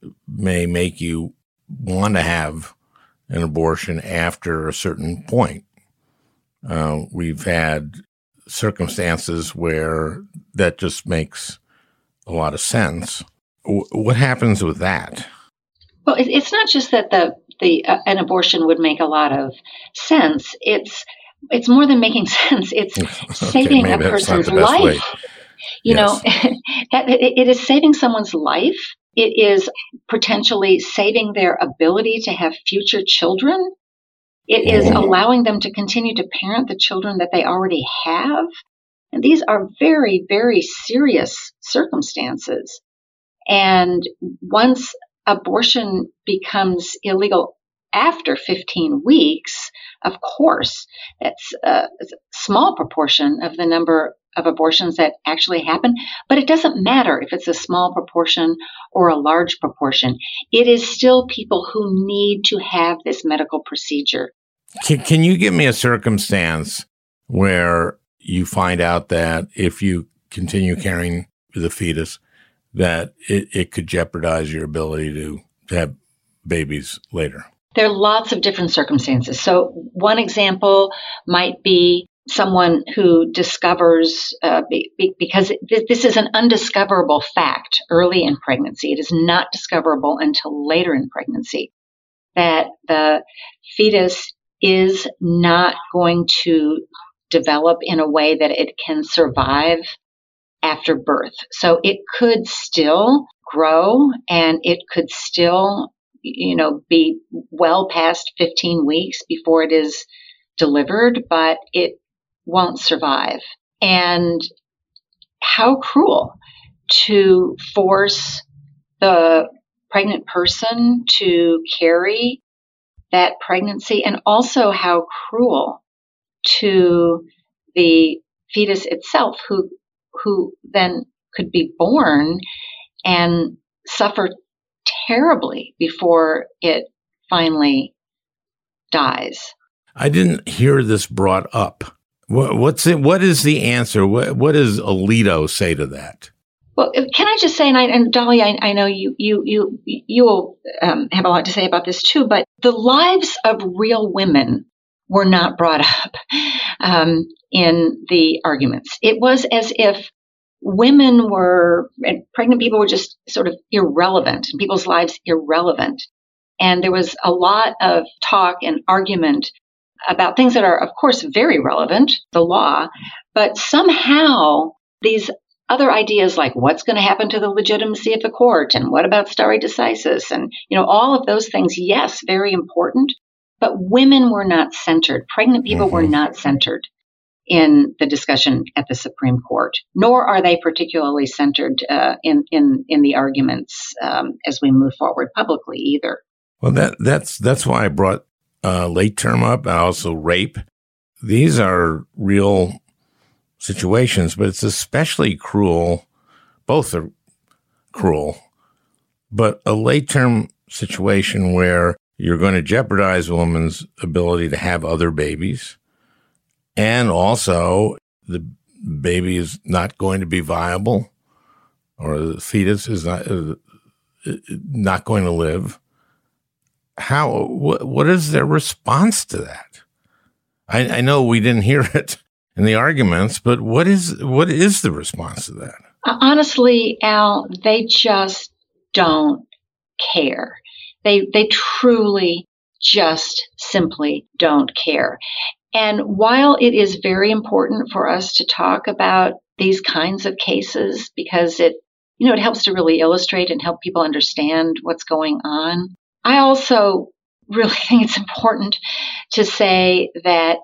may make you want to have an abortion after a certain point. uh, we've had circumstances where that just makes a lot of sense. W- what happens with that? Well, it, it's not just that the the uh, an abortion would make a lot of sense. It's it's more than making sense. It's okay, saving a person's life. Way. You yes. know, it, it is saving someone's life. It is potentially saving their ability to have future children. It is allowing them to continue to parent the children that they already have. And these are very, very serious circumstances. And once abortion becomes illegal after fifteen weeks, of course, that's a small proportion of the number of abortions that actually happen. But it doesn't matter if it's a small proportion or a large proportion. It is still people who need to have this medical procedure. Can, can you give me a circumstance where you find out that if you continue carrying the fetus, that it, it could jeopardize your ability to, to have babies later? There are lots of different circumstances. So one example might be someone who discovers, uh, be, be, because it, this is an undiscoverable fact early in pregnancy. It is not discoverable until later in pregnancy, that the fetus is not going to develop in a way that it can survive after birth. So it could still grow and it could still, you know, be well past fifteen weeks before it is delivered, but it won't survive. And how cruel to force the pregnant person to carry that pregnancy, and also how cruel to the fetus itself, who who then could be born and suffer terribly before it finally dies. I didn't hear this brought up. What, what's it? What is the answer? What, what does Alito say to that? Well, can I just say, and, I, and Dolly, I, I know you you you you will um, have a lot to say about this too, but the lives of real women were not brought up um, in the arguments. It was as if women were, and pregnant people were just sort of irrelevant, people's lives irrelevant. And there was a lot of talk and argument about things that are, of course, very relevant, the law, but somehow these other ideas like what's going to happen to the legitimacy of the court and what about stare decisis and, you know, all of those things, yes, very important, but women were not centered. Pregnant people mm-hmm. were not centered in the discussion at the Supreme Court, nor are they particularly centered uh, in, in, in the arguments um, as we move forward publicly either. Well, that that's that's why I brought uh, late term up, and also rape. These are real situations, but it's especially cruel. Both are cruel, but a late term situation where you're going to jeopardize a woman's ability to have other babies, and also the baby is not going to be viable, or the fetus is not uh, not going to live. How? What, what is their response to that? I, I know we didn't hear it in the arguments, but what is what is the response to that? Honestly, Al, they just don't care. They they truly just simply don't care. And while it is very important for us to talk about these kinds of cases, because it, you know, it helps to really illustrate and help people understand what's going on, I also really think it's important to say that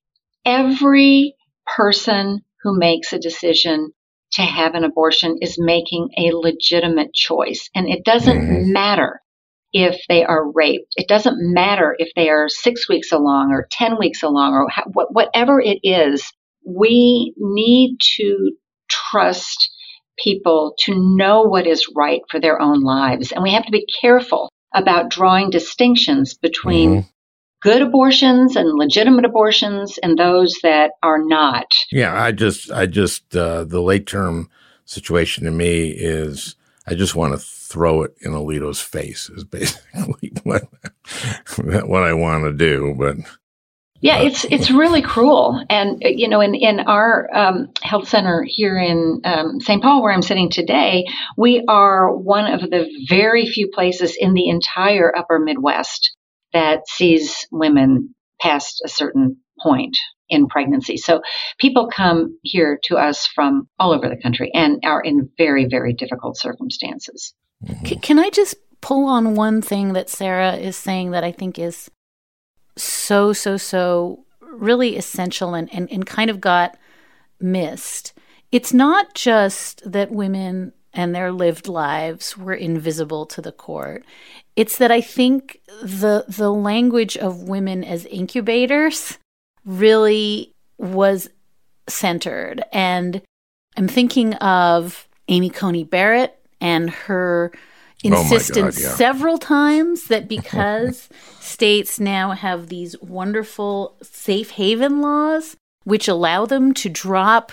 every person who makes a decision to have an abortion is making a legitimate choice. And it doesn't mm-hmm. matter if they are raped. It doesn't matter if they are six weeks along or ten weeks along or ha- whatever it is. We need to trust people to know what is right for their own lives. And we have to be careful about drawing distinctions between mm-hmm. good abortions and legitimate abortions and those that are not. Yeah, I just, I just, uh, the late term situation to me is, I just want to throw it in Alito's face is basically what, what I want to do. But Yeah, it's it's really cruel. And, you know, in, in our um, health center here in um, Saint Paul, where I'm sitting today, we are one of the very few places in the entire upper Midwest that sees women past a certain point in pregnancy. So people come here to us from all over the country and are in very, very difficult circumstances. C- can I just pull on one thing that Sarah is saying that I think is so, so, so really essential and, and, and kind of got missed? It's not just that women and their lived lives were invisible to the court. It's that I think the the language of women as incubators really was centered. And I'm thinking of Amy Coney Barrett and her insistence oh God, yeah. several times that because states now have these wonderful safe haven laws, which allow them to drop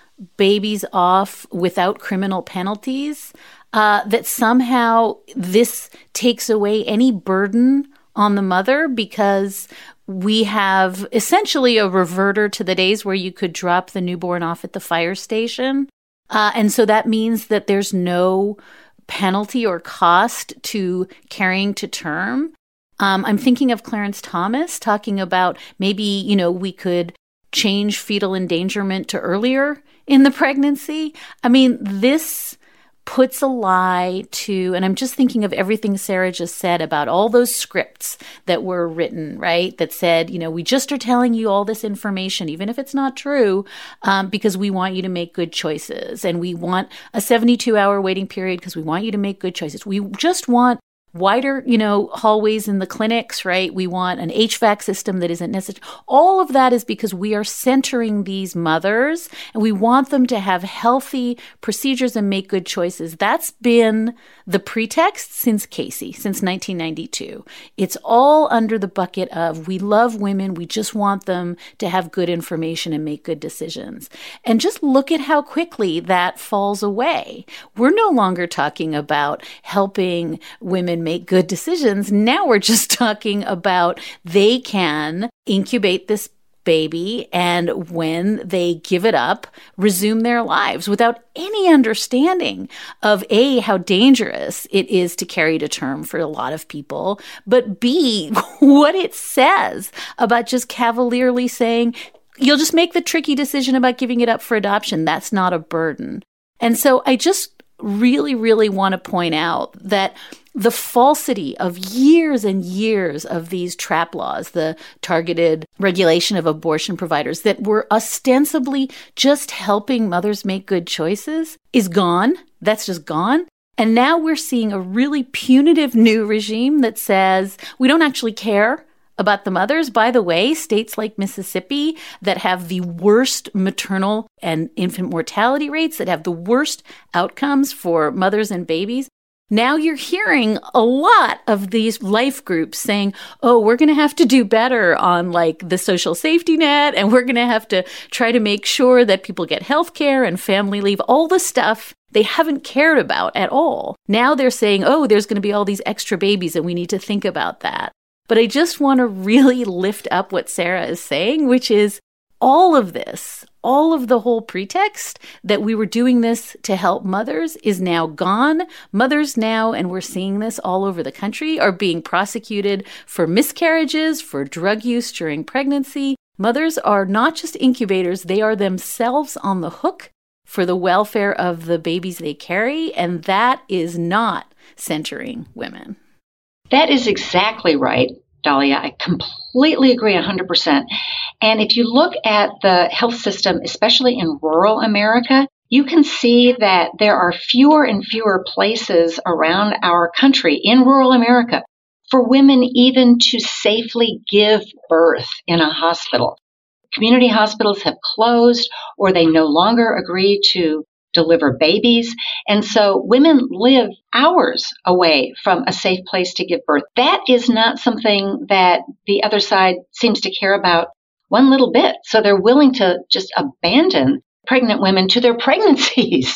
babies off without criminal penalties, uh, that somehow this takes away any burden on the mother because we have essentially a reverter to the days where you could drop the newborn off at the fire station. Uh, and so that means that there's no penalty or cost to carrying to term. Um, I'm thinking of Clarence Thomas talking about maybe, you know, we could change fetal endangerment to earlier in the pregnancy. I mean, this puts a lie to, and I'm just thinking of everything Sarah just said about all those scripts that were written, right? That said, you know, we just are telling you all this information, even if it's not true, um, because we want you to make good choices. And we want a seventy-two hour waiting period because we want you to make good choices. We just want wider, you know, hallways in the clinics, right? We want an H V A C system that isn't necessary. All of that is because we are centering these mothers and we want them to have healthy procedures and make good choices. That's been the pretext since Casey, since nineteen ninety-two. It's all under the bucket of we love women. We just want them to have good information and make good decisions. And just look at how quickly that falls away. We're no longer talking about helping women make good decisions. Now we're just talking about they can incubate this baby and when they give it up, resume their lives without any understanding of A, how dangerous it is to carry to term for a lot of people, but B, what it says about just cavalierly saying, you'll just make the tricky decision about giving it up for adoption. That's not a burden. And so I just really, really want to point out that the falsity of years and years of these TRAP laws, the targeted regulation of abortion providers that were ostensibly just helping mothers make good choices, is gone. That's just gone. And now we're seeing a really punitive new regime that says we don't actually care about the mothers. By the way, states like Mississippi that have the worst maternal and infant mortality rates, that have the worst outcomes for mothers and babies. Now you're hearing a lot of these life groups saying, oh, we're going to have to do better on like the social safety net, and we're going to have to try to make sure that people get health care and family leave, all the stuff they haven't cared about at all. Now they're saying, oh, there's going to be all these extra babies and we need to think about that. But I just want to really lift up what Sarah is saying, which is all of this, all of the whole pretext that we were doing this to help mothers is now gone. Mothers now, and we're seeing this all over the country, are being prosecuted for miscarriages, for drug use during pregnancy. Mothers are not just incubators, they are themselves on the hook for the welfare of the babies they carry, and that is not centering women. That is exactly right, Dahlia. I completely agree one hundred percent. And if you look at the health system, especially in rural America, you can see that there are fewer and fewer places around our country in rural America for women even to safely give birth in a hospital. Community hospitals have closed or they no longer agree to deliver babies. And so women live hours away from a safe place to give birth. That is not something that the other side seems to care about one little bit. So they're willing to just abandon pregnant women to their pregnancies.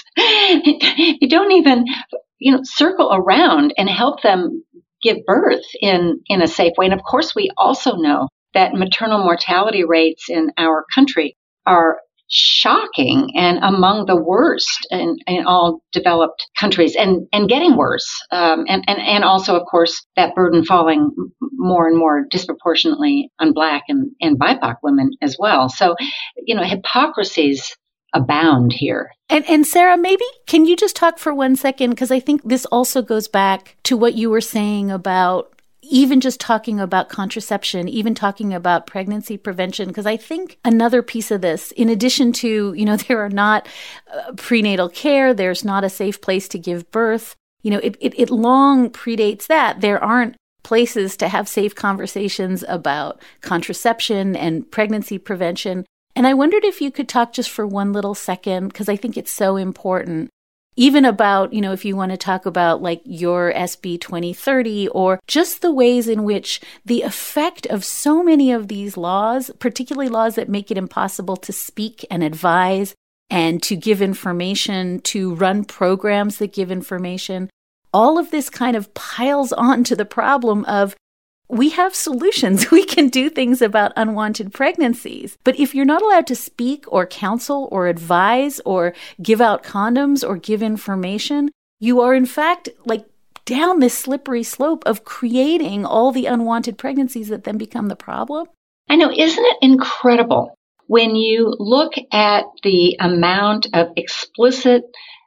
You don't even, you know, circle around and help them give birth in, in a safe way. And of course, we also know that maternal mortality rates in our country are shocking and among the worst in, in all developed countries, and, and getting worse. Um, and, and, and also, of course, that burden falling more and more disproportionately on Black and, and B I P O C women as well. So, you know, hypocrisies abound here. And, and Sarah, maybe can you just talk for one second? Because I think this also goes back to what you were saying about even just talking about contraception, even talking about pregnancy prevention, because I think another piece of this, in addition to, you know, there are not uh, prenatal care, there's not a safe place to give birth, you know, it, it, it long predates that. There aren't places to have safe conversations about contraception and pregnancy prevention. And I wondered if you could talk just for one little second, because I think it's so important, even about, you know, if you want to talk about like your S B twenty thirty, or just the ways in which the effect of so many of these laws, particularly laws that make it impossible to speak and advise and to give information, to run programs that give information, all of this kind of piles on to the problem of we have solutions. We can do things about unwanted pregnancies. But if you're not allowed to speak or counsel or advise or give out condoms or give information, you are in fact like down this slippery slope of creating all the unwanted pregnancies that then become the problem. I know, isn't it incredible when you look at the amount of explicit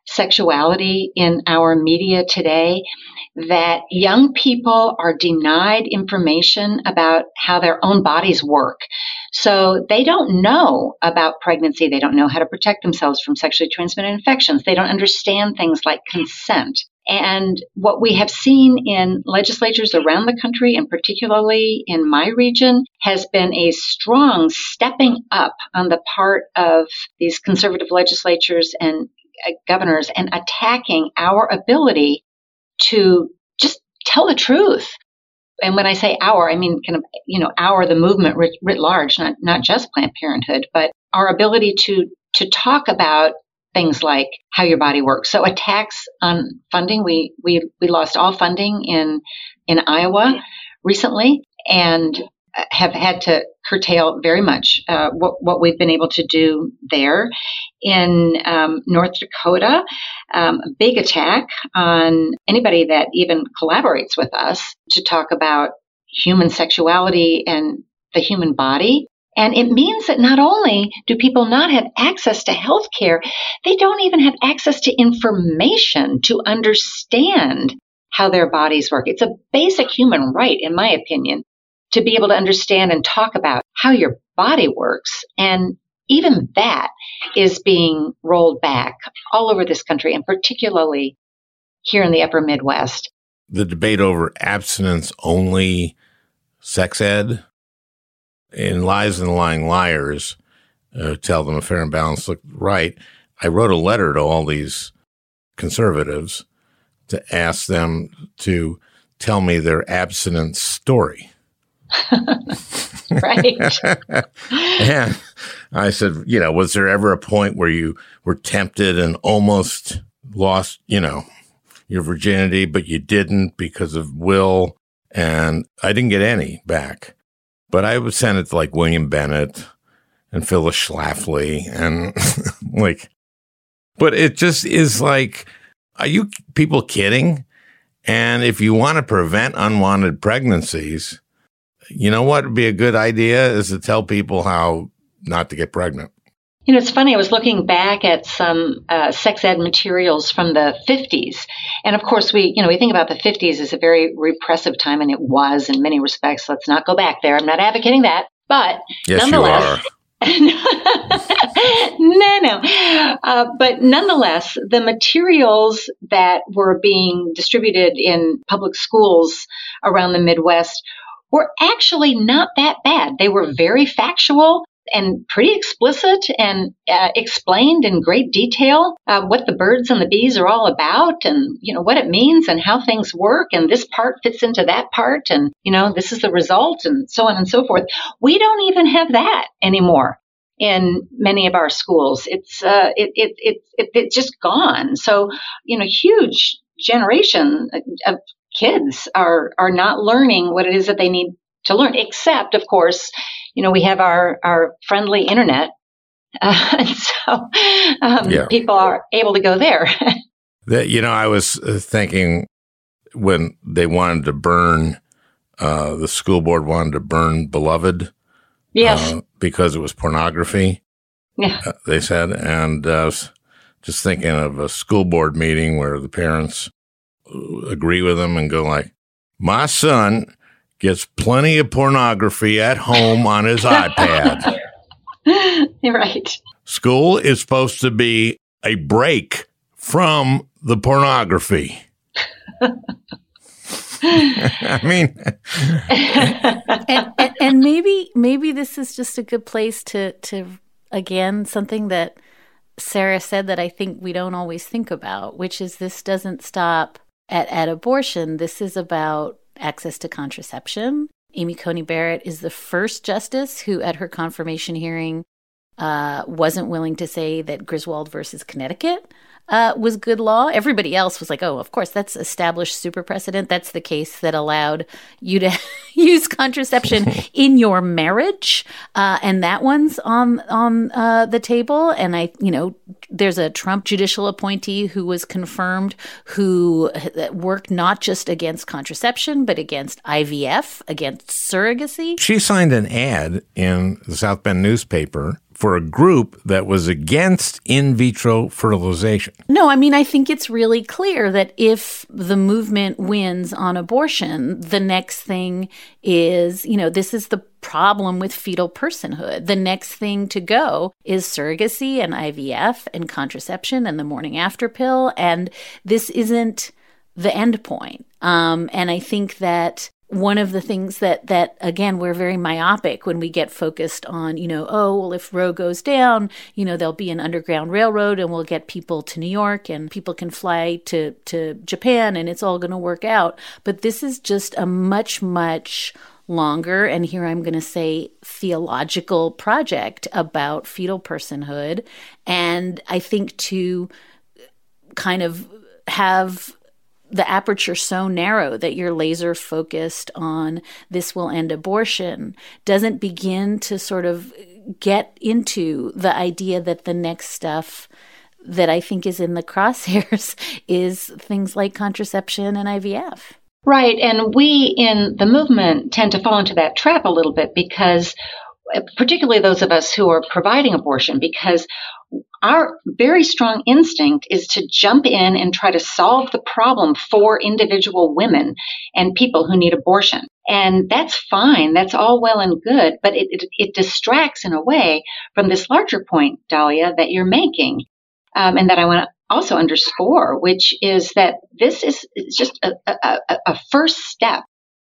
sexuality in our media today, that young people are denied information about how their own bodies work. So they don't know about pregnancy. They don't know how to protect themselves from sexually transmitted infections. They don't understand things like consent. And what we have seen in legislatures around the country, and particularly in my region, has been a strong stepping up on the part of these conservative legislatures and governors and attacking our ability to just tell the truth. And when I say our, I mean kind of, you know, our, the movement writ, writ large, not not just Planned Parenthood, but our ability to to talk about things like how your body works. So attacks on funding, we we we lost all funding in in Iowa recently, and have had to curtail very much uh, what, what we've been able to do there. In um, North Dakota, um, a big attack on anybody that even collaborates with us to talk about human sexuality and the human body. And it means that not only do people not have access to health care, they don't even have access to information to understand how their bodies work. It's a basic human right, in my opinion, to be able to understand and talk about how your body works. And even that is being rolled back all over this country, and particularly here in the upper Midwest. The debate over abstinence-only sex ed in Lies and the Lying Liars, uh, tell them a fair and balanced look right. I wrote a letter to all these conservatives to ask them to tell me their abstinence story. Right. And I said, you know, was there ever a point where you were tempted and almost lost, you know, your virginity, but you didn't because of will? And I didn't get any back. But I would send it to like William Bennett and Phyllis Schlafly and like, but it just is like, are you people kidding? And if you want to prevent unwanted pregnancies, you know what would be a good idea is to tell people how not to get pregnant. You know, it's funny. I was looking back at some uh, sex ed materials from the fifties. And of course, we, you know, we think about the fifties as a very repressive time, and it was in many respects. Let's not go back there. I'm not advocating that. But yes, nonetheless, you are. no, no. Uh, but nonetheless, the materials that were being distributed in public schools around the Midwest were actually not that bad. They were very factual and pretty explicit and uh, explained in great detail uh, what the birds and the bees are all about, and, you know, what it means and how things work, and this part fits into that part, and, you know, this is the result, and so on and so forth. We don't even have that anymore in many of our schools. It's uh, it, it it it it's just gone. So, you know, huge generation of kids are are not learning what it is that they need to learn, except, of course, you know, we have our, our friendly internet. Uh, and so um, yeah. people are able to go there. That, you know, I was thinking when they wanted to burn, uh, the school board wanted to burn Beloved. Yes. Uh, because it was pornography. Yeah. Uh, they said. And I uh, was just thinking of a school board meeting where the parents agree with them and go like, my son gets plenty of pornography at home on his iPad. You're right. School is supposed to be a break from the pornography. I mean, and, and, and maybe maybe this is just a good place to to again something that Sarah said that I think we don't always think about, which is this doesn't stop at at abortion. This is about access to contraception. Amy Coney Barrett is the first justice who, at her confirmation hearing, uh, wasn't willing to say that Griswold versus Connecticut uh, was good law. Everybody else was like, oh, of course, that's established super precedent. That's the case that allowed you to use contraception in your marriage. Uh, and that one's on on uh, the table. And I, you know, there's a Trump judicial appointee who was confirmed who worked not just against contraception, but against I V F, against surrogacy. She signed an ad in the South Bend newspaper for a group that was against in vitro fertilization. No, I mean, I think it's really clear that if the movement wins on abortion, the next thing is, you know, this is the problem with fetal personhood. The next thing to go is surrogacy and I V F and contraception and the morning after pill. And this isn't the end point. Um, and I think that one of the things that, that, again, we're very myopic when we get focused on, you know, oh, well, if Roe goes down, you know, there'll be an underground railroad and we'll get people to New York and people can fly to, to Japan and it's all going to work out. But this is just a much, much longer, and here I'm going to say theological project about fetal personhood. And I think to kind of have the aperture so narrow that you're laser focused on this will end abortion doesn't begin to sort of get into the idea that the next stuff that I think is in the crosshairs is things like contraception and I V F. Right. And we in the movement tend to fall into that trap a little bit because particularly those of us who are providing abortion, because our very strong instinct is to jump in and try to solve the problem for individual women and people who need abortion. And that's fine. That's all well and good. But it, it, it distracts in a way from this larger point, Dahlia, that you're making, um, and that I want to also underscore, which is that this is just a, a, a first step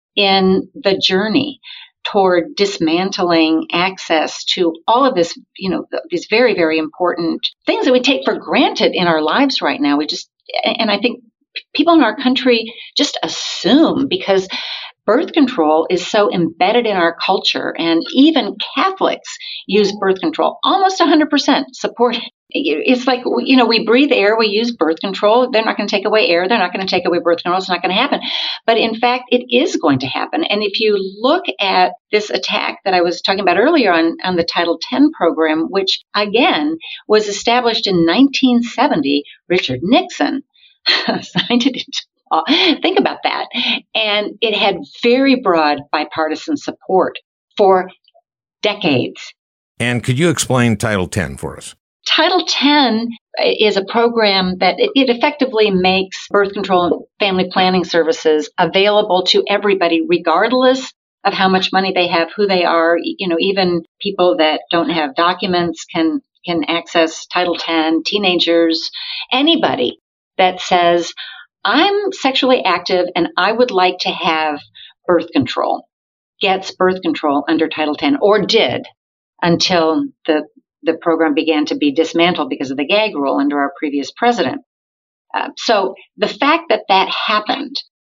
in the journey toward dismantling access to all of this, you know, these very, very important things that we take for granted in our lives right now. We just, and I think people in our country just assume because birth control is so embedded in our culture, and even Catholics use birth control, almost one hundred percent support. It's like, you know, we breathe air, we use birth control. They're not going to take away air. They're not going to take away birth control. It's not going to happen. But in fact, it is going to happen. And if you look at this attack that I was talking about earlier on, on the Title ten program, which again was established in nineteen seventy, Richard Nixon signed it into law. Think about that. And it had very broad bipartisan support for decades. And could you explain Title ten for us? Title ten is a program that it, it effectively makes birth control and family planning services available to everybody, regardless of how much money they have, who they are. You know, even people that don't have documents can can access Title ten. Teenagers, anybody that says, I'm sexually active and I would like to have birth control, gets birth control under Title ten, or did until the the program began to be dismantled because of the gag rule under our previous president. Uh, so the fact that that happened,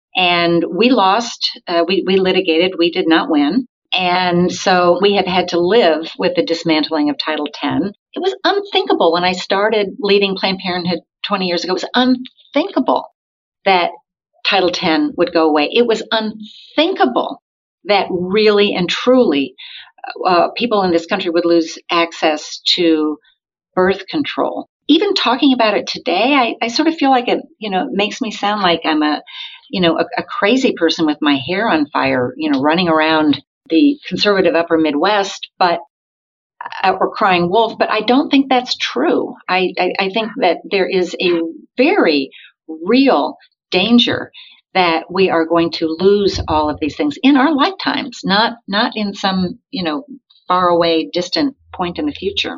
and we lost, uh, we, we litigated, we did not win. And so we have had to live with the dismantling of Title ten. It was unthinkable when I started leading Planned Parenthood twenty years ago. It was unthinkable that Title ten would go away. It was unthinkable that really and truly uh, people in this country would lose access to birth control. Even talking about it today, I, I sort of feel like it, you know, makes me sound like I'm a, you know, a, a crazy person with my hair on fire, you know, running around the conservative upper Midwest, but uh, or crying wolf. But I don't think that's true. I, I, I think that there is a very real danger that we are going to lose all of these things in our lifetimes, not not in some, you know, far away, distant point in the future.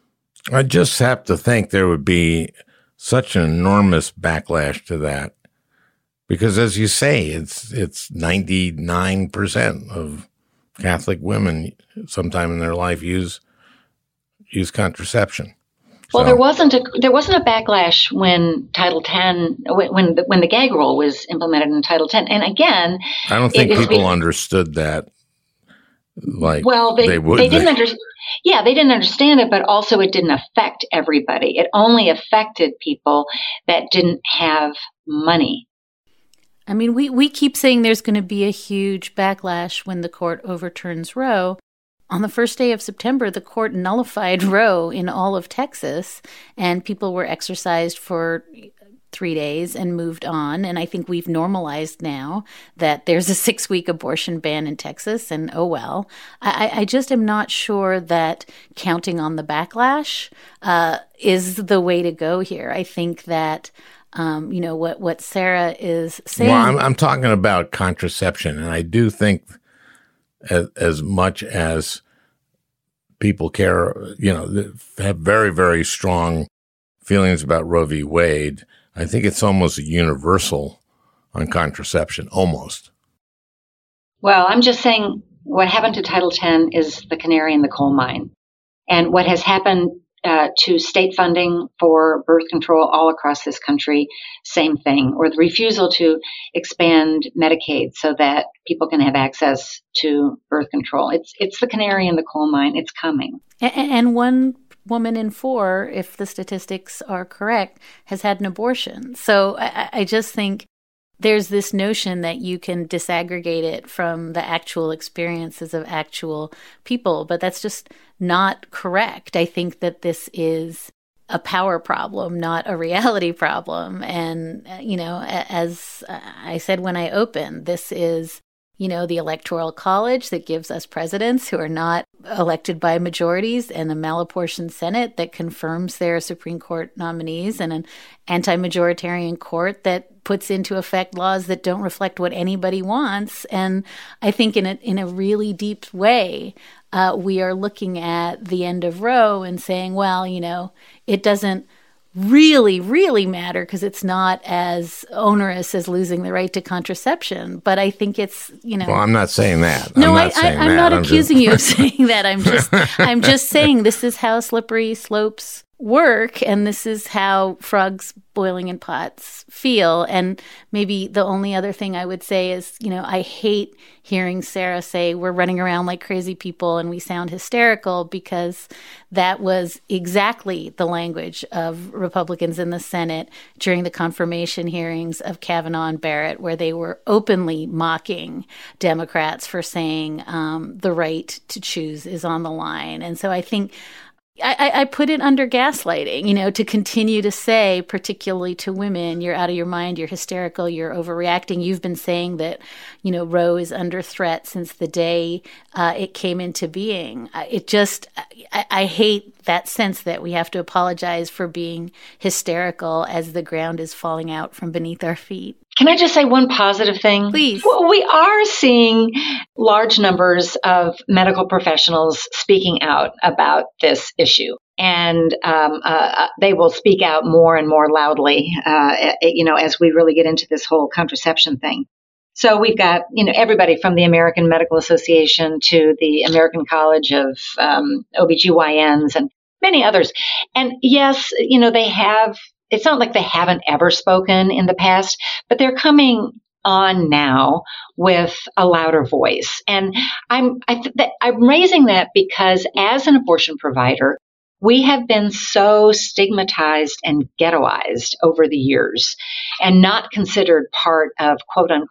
I just have to think there would be such an enormous backlash to that, because, as you say, it's it's ninety-nine percent of Catholic women sometime in their life use use contraception. Well, So- there wasn't a there wasn't a backlash when Title ten when when the, when the gag rule was implemented in Title ten, and again, I don't think it- it's people be- understood that. Like, Well, they they would. they didn't under, yeah, they didn't understand it, but also it didn't affect everybody. It only affected people that didn't have money. I mean, we, we keep saying there's going to be a huge backlash when the court overturns Roe. On the first day of September, the court nullified Roe in all of Texas, and people were exercised for three days and moved on. And I think we've normalized now that there's a six-week abortion ban in Texas, and oh well. I, I just am not sure that counting on the backlash uh, is the way to go here. I think that, um, you know, what, what Sarah is saying. Well, I'm, I'm talking about contraception, and I do think as, as much as people care, you know, have very, very strong feelings about Roe v. Wade, I think it's almost universal on contraception, almost. Well, I'm just saying what happened to Title ten is the canary in the coal mine. And what has happened uh, to state funding for birth control all across this country, same thing. Or the refusal to expand Medicaid so that people can have access to birth control. It's it's the canary in the coal mine. It's coming. And, and one woman in four, if the statistics are correct, has had an abortion. So I, I just think there's this notion that you can disaggregate it from the actual experiences of actual people, but that's just not correct. I think that this is a power problem, not a reality problem. And, you know, as I said when I opened, this is, you know, the Electoral College that gives us presidents who are not elected by majorities, and a malapportioned Senate that confirms their Supreme Court nominees, and an anti-majoritarian court that puts into effect laws that don't reflect what anybody wants. And I think in a, in a really deep way, uh, we are looking at the end of Roe and saying, well, you know, it doesn't really, really matter because it's not as onerous as losing the right to contraception. But I think it's, you know. Well, I'm not saying that. No, I'm I, not saying I, I'm that. not I'm accusing just- you of saying that. I'm just, I'm just saying this is how slippery slopes work, and this is how frogs boiling in pots feel. And maybe the only other thing I would say is, you know, I hate hearing Sarah say we're running around like crazy people and we sound hysterical, because that was exactly the language of Republicans in the Senate during the confirmation hearings of Kavanaugh and Barrett, where they were openly mocking Democrats for saying um, the right to choose is on the line. And so I think I, I put it under gaslighting, you know, to continue to say, particularly to women, you're out of your mind, you're hysterical, you're overreacting. You've been saying that, you know, Roe is under threat since the day uh, it came into being. It just, I, I hate that sense that we have to apologize for being hysterical as the ground is falling out from beneath our feet. Can I just say one positive thing? Please. Well, we are seeing large numbers of medical professionals speaking out about this issue. And um, uh, they will speak out more and more loudly, uh, you know, as we really get into this whole contraception thing. So we've got, you know, everybody from the American Medical Association to the American College of um, O B G Y Ns and many others. And yes, you know, they have, it's not like they haven't ever spoken in the past, but they're coming on now with a louder voice. And I'm, I th- that, I'm raising that because as an abortion provider, we have been so stigmatized and ghettoized over the years and not considered part of quote unquote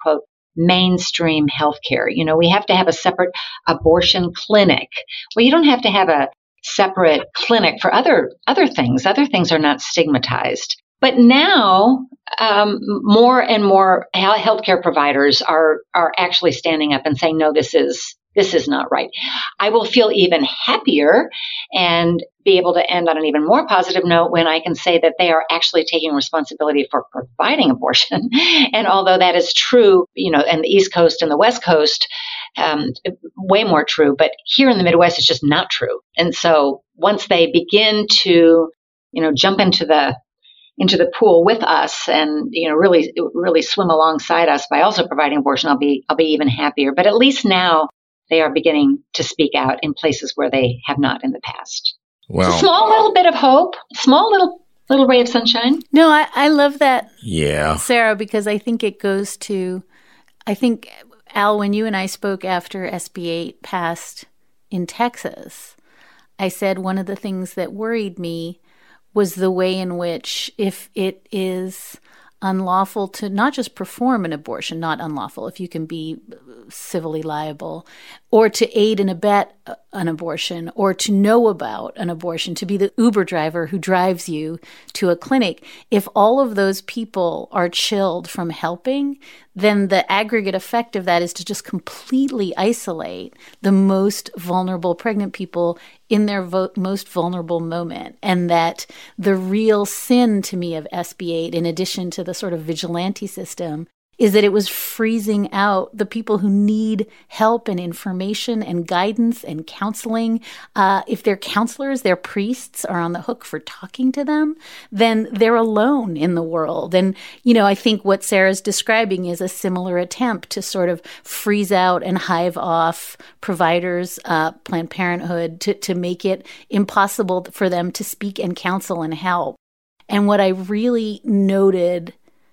mainstream healthcare. You know, we have to have a separate abortion clinic. Well, you don't have to have a separate clinic for other other things. Other things are not stigmatized. But now, um, more and more healthcare providers are are actually standing up and saying, "No, this is this is not right." I will feel even happier and be able to end on an even more positive note when I can say that they are actually taking responsibility for providing abortion. And although that is true, you know, in the East Coast and the West Coast, um, way more true. But here in the Midwest, it's just not true. And so once they begin to, you know, jump into the into the pool with us and, you know, really, really swim alongside us by also providing abortion, I'll be, I'll be even happier. But at least now they are beginning to speak out in places where they have not in the past. Well, it's a small little bit of hope, small little, little ray of sunshine. No, I, I love that. Yeah. Sarah, because I think it goes to, I think, Al, when you and I spoke after S B eight passed in Texas, I said one of the things that worried me was the way in which, if it is unlawful to not just perform an abortion, not unlawful, if you can be civilly liable, or to aid and abet an abortion, or to know about an abortion, to be the Uber driver who drives you to a clinic, if all of those people are chilled from helping, then the aggregate effect of that is to just completely isolate the most vulnerable pregnant people in their vo- most vulnerable moment. And that the real sin to me of S B eight, in addition to the sort of vigilante system, is that it was freezing out the people who need help and information and guidance and counseling. Uh, if their counselors, their priests are on the hook for talking to them, then they're alone in the world. And, you know, I think what Sarah's describing is a similar attempt to sort of freeze out and hive off providers, uh, Planned Parenthood, to, to make it impossible for them to speak and counsel and help. And what I really noted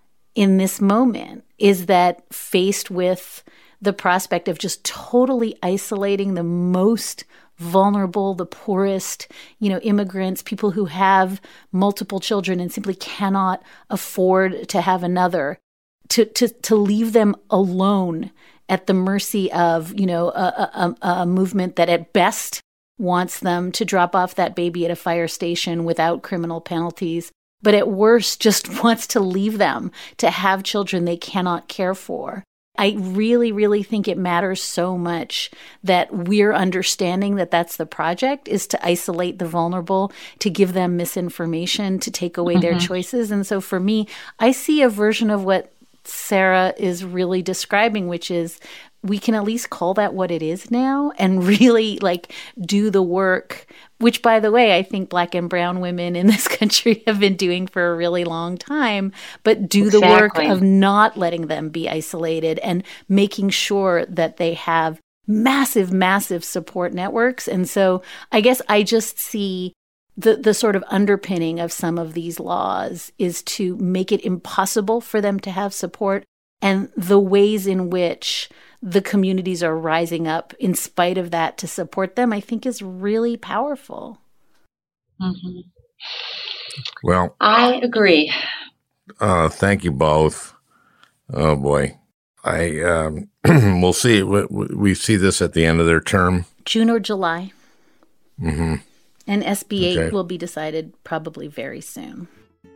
in this moment is that faced with the prospect of just totally isolating the most vulnerable, the poorest, you know, immigrants, people who have multiple children and simply cannot afford to have another, to to to leave them alone at the mercy of, you know, a, a, a movement that at best wants them to drop off that baby at a fire station without criminal penalties, but at worst just wants to leave them to have children they cannot care for. I really, really think it matters so much that we're understanding that that's the project, is to isolate the vulnerable, to give them misinformation, to take away mm-hmm. their choices. And so for me, I see a version of what Sarah is really describing, which is we can at least call that what it is now and really like do the work, which, by the way, I think Black and brown women in this country have been doing for a really long time, but do exactly. the work of not letting them be isolated and making sure that they have massive, massive support networks. And so I guess I just see the the sort of underpinning of some of these laws is to make it impossible for them to have support, and the ways in which the communities are rising up in spite of that to support them, I think is really powerful. Mm-hmm. Well, I agree. Uh, thank you both. Oh boy. I, um, we'll see. We, we see this at the end of their term. June or July. Mm-hmm. And S B eight okay. will be decided probably very soon.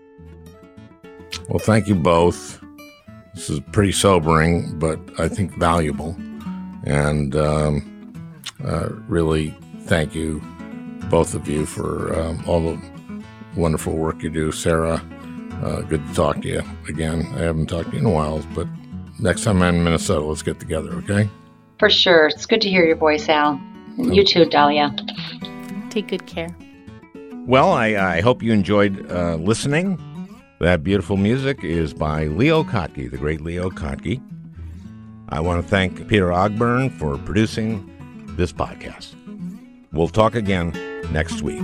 Well, thank you both. This is pretty sobering, but I think valuable. And um, uh, really thank you, both of you, for um, all the wonderful work you do. Sarah, uh, good to talk to you again. I haven't talked to you in a while, but next time I'm in Minnesota, let's get together, okay? For sure. It's good to hear your voice, Al. You too, Dahlia. Take good care. Well, I, I hope you enjoyed uh, listening. That beautiful music is by Leo Kottke, the great Leo Kottke. I want to thank Peter Ogburn for producing this podcast. We'll talk again next week.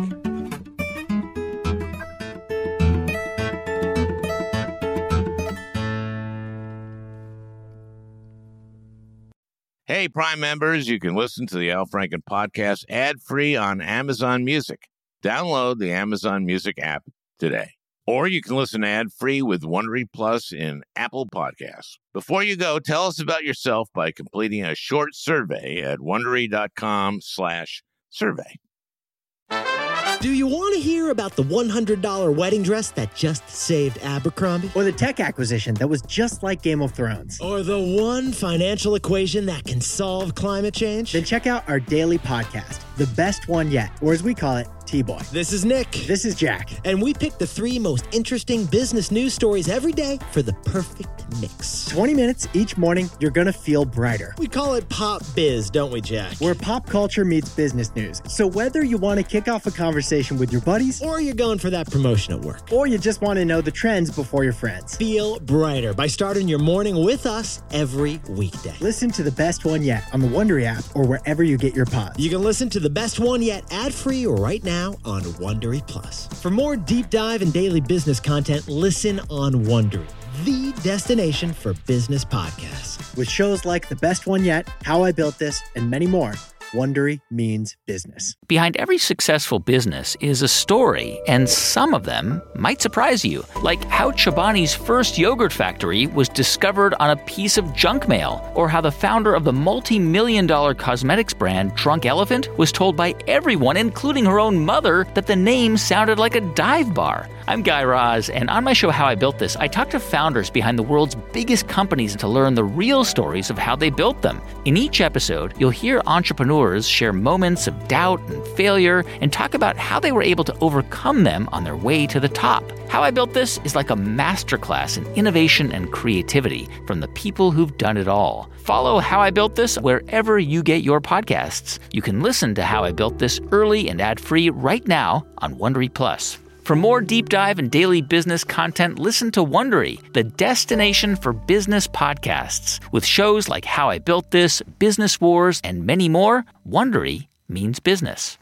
Hey, Prime members, you can listen to the Al Franken podcast ad-free on Amazon Music. Download the Amazon Music app today. Or you can listen ad-free with Wondery Plus in Apple Podcasts. Before you go, tell us about yourself by completing a short survey at Wondery.com slash survey. Do you want to hear about the one hundred dollars wedding dress that just saved Abercrombie? Or the tech acquisition that was just like Game of Thrones? Or the one financial equation that can solve climate change? Then check out our daily podcast, The Best One Yet, or as we call it, T-Boy. This is Nick. This is Jack. And we pick the three most interesting business news stories every day for the perfect mix. twenty minutes each morning, you're going to feel brighter. We call it Pop Biz, don't we, Jack? Where pop culture meets business news. So whether you want to kick off a conversation with your buddies, or you're going for that promotion at work, or you just want to know the trends before your friends, feel brighter by starting your morning with us every weekday. Listen to The Best One Yet on the Wondery app or wherever you get your pods. You can listen to The Best One Yet ad-free right now on Wondery Plus. For more deep dive and daily business content, listen on Wondery, the destination for business podcasts. With shows like The Best One Yet, How I Built This, and many more, Wondery means business. Behind every successful business is a story, and some of them might surprise you. Like how Chobani's first yogurt factory was discovered on a piece of junk mail, or how the founder of the multi-million dollar cosmetics brand Drunk Elephant was told by everyone, including her own mother, that the name sounded like a dive bar. I'm Guy Raz, and on my show How I Built This, I talk to founders behind the world's biggest companies to learn the real stories of how they built them. In each episode, you'll hear entrepreneurs share moments of doubt and failure and talk about how they were able to overcome them on their way to the top. How I Built This is like a masterclass in innovation and creativity from the people who've done it all. Follow How I Built This wherever you get your podcasts. You can listen to How I Built This early and ad-free right now on Wondery Plus. For more deep dive and daily business content, listen to Wondery, the destination for business podcasts. With shows like How I Built This, Business Wars, and many more, Wondery means business.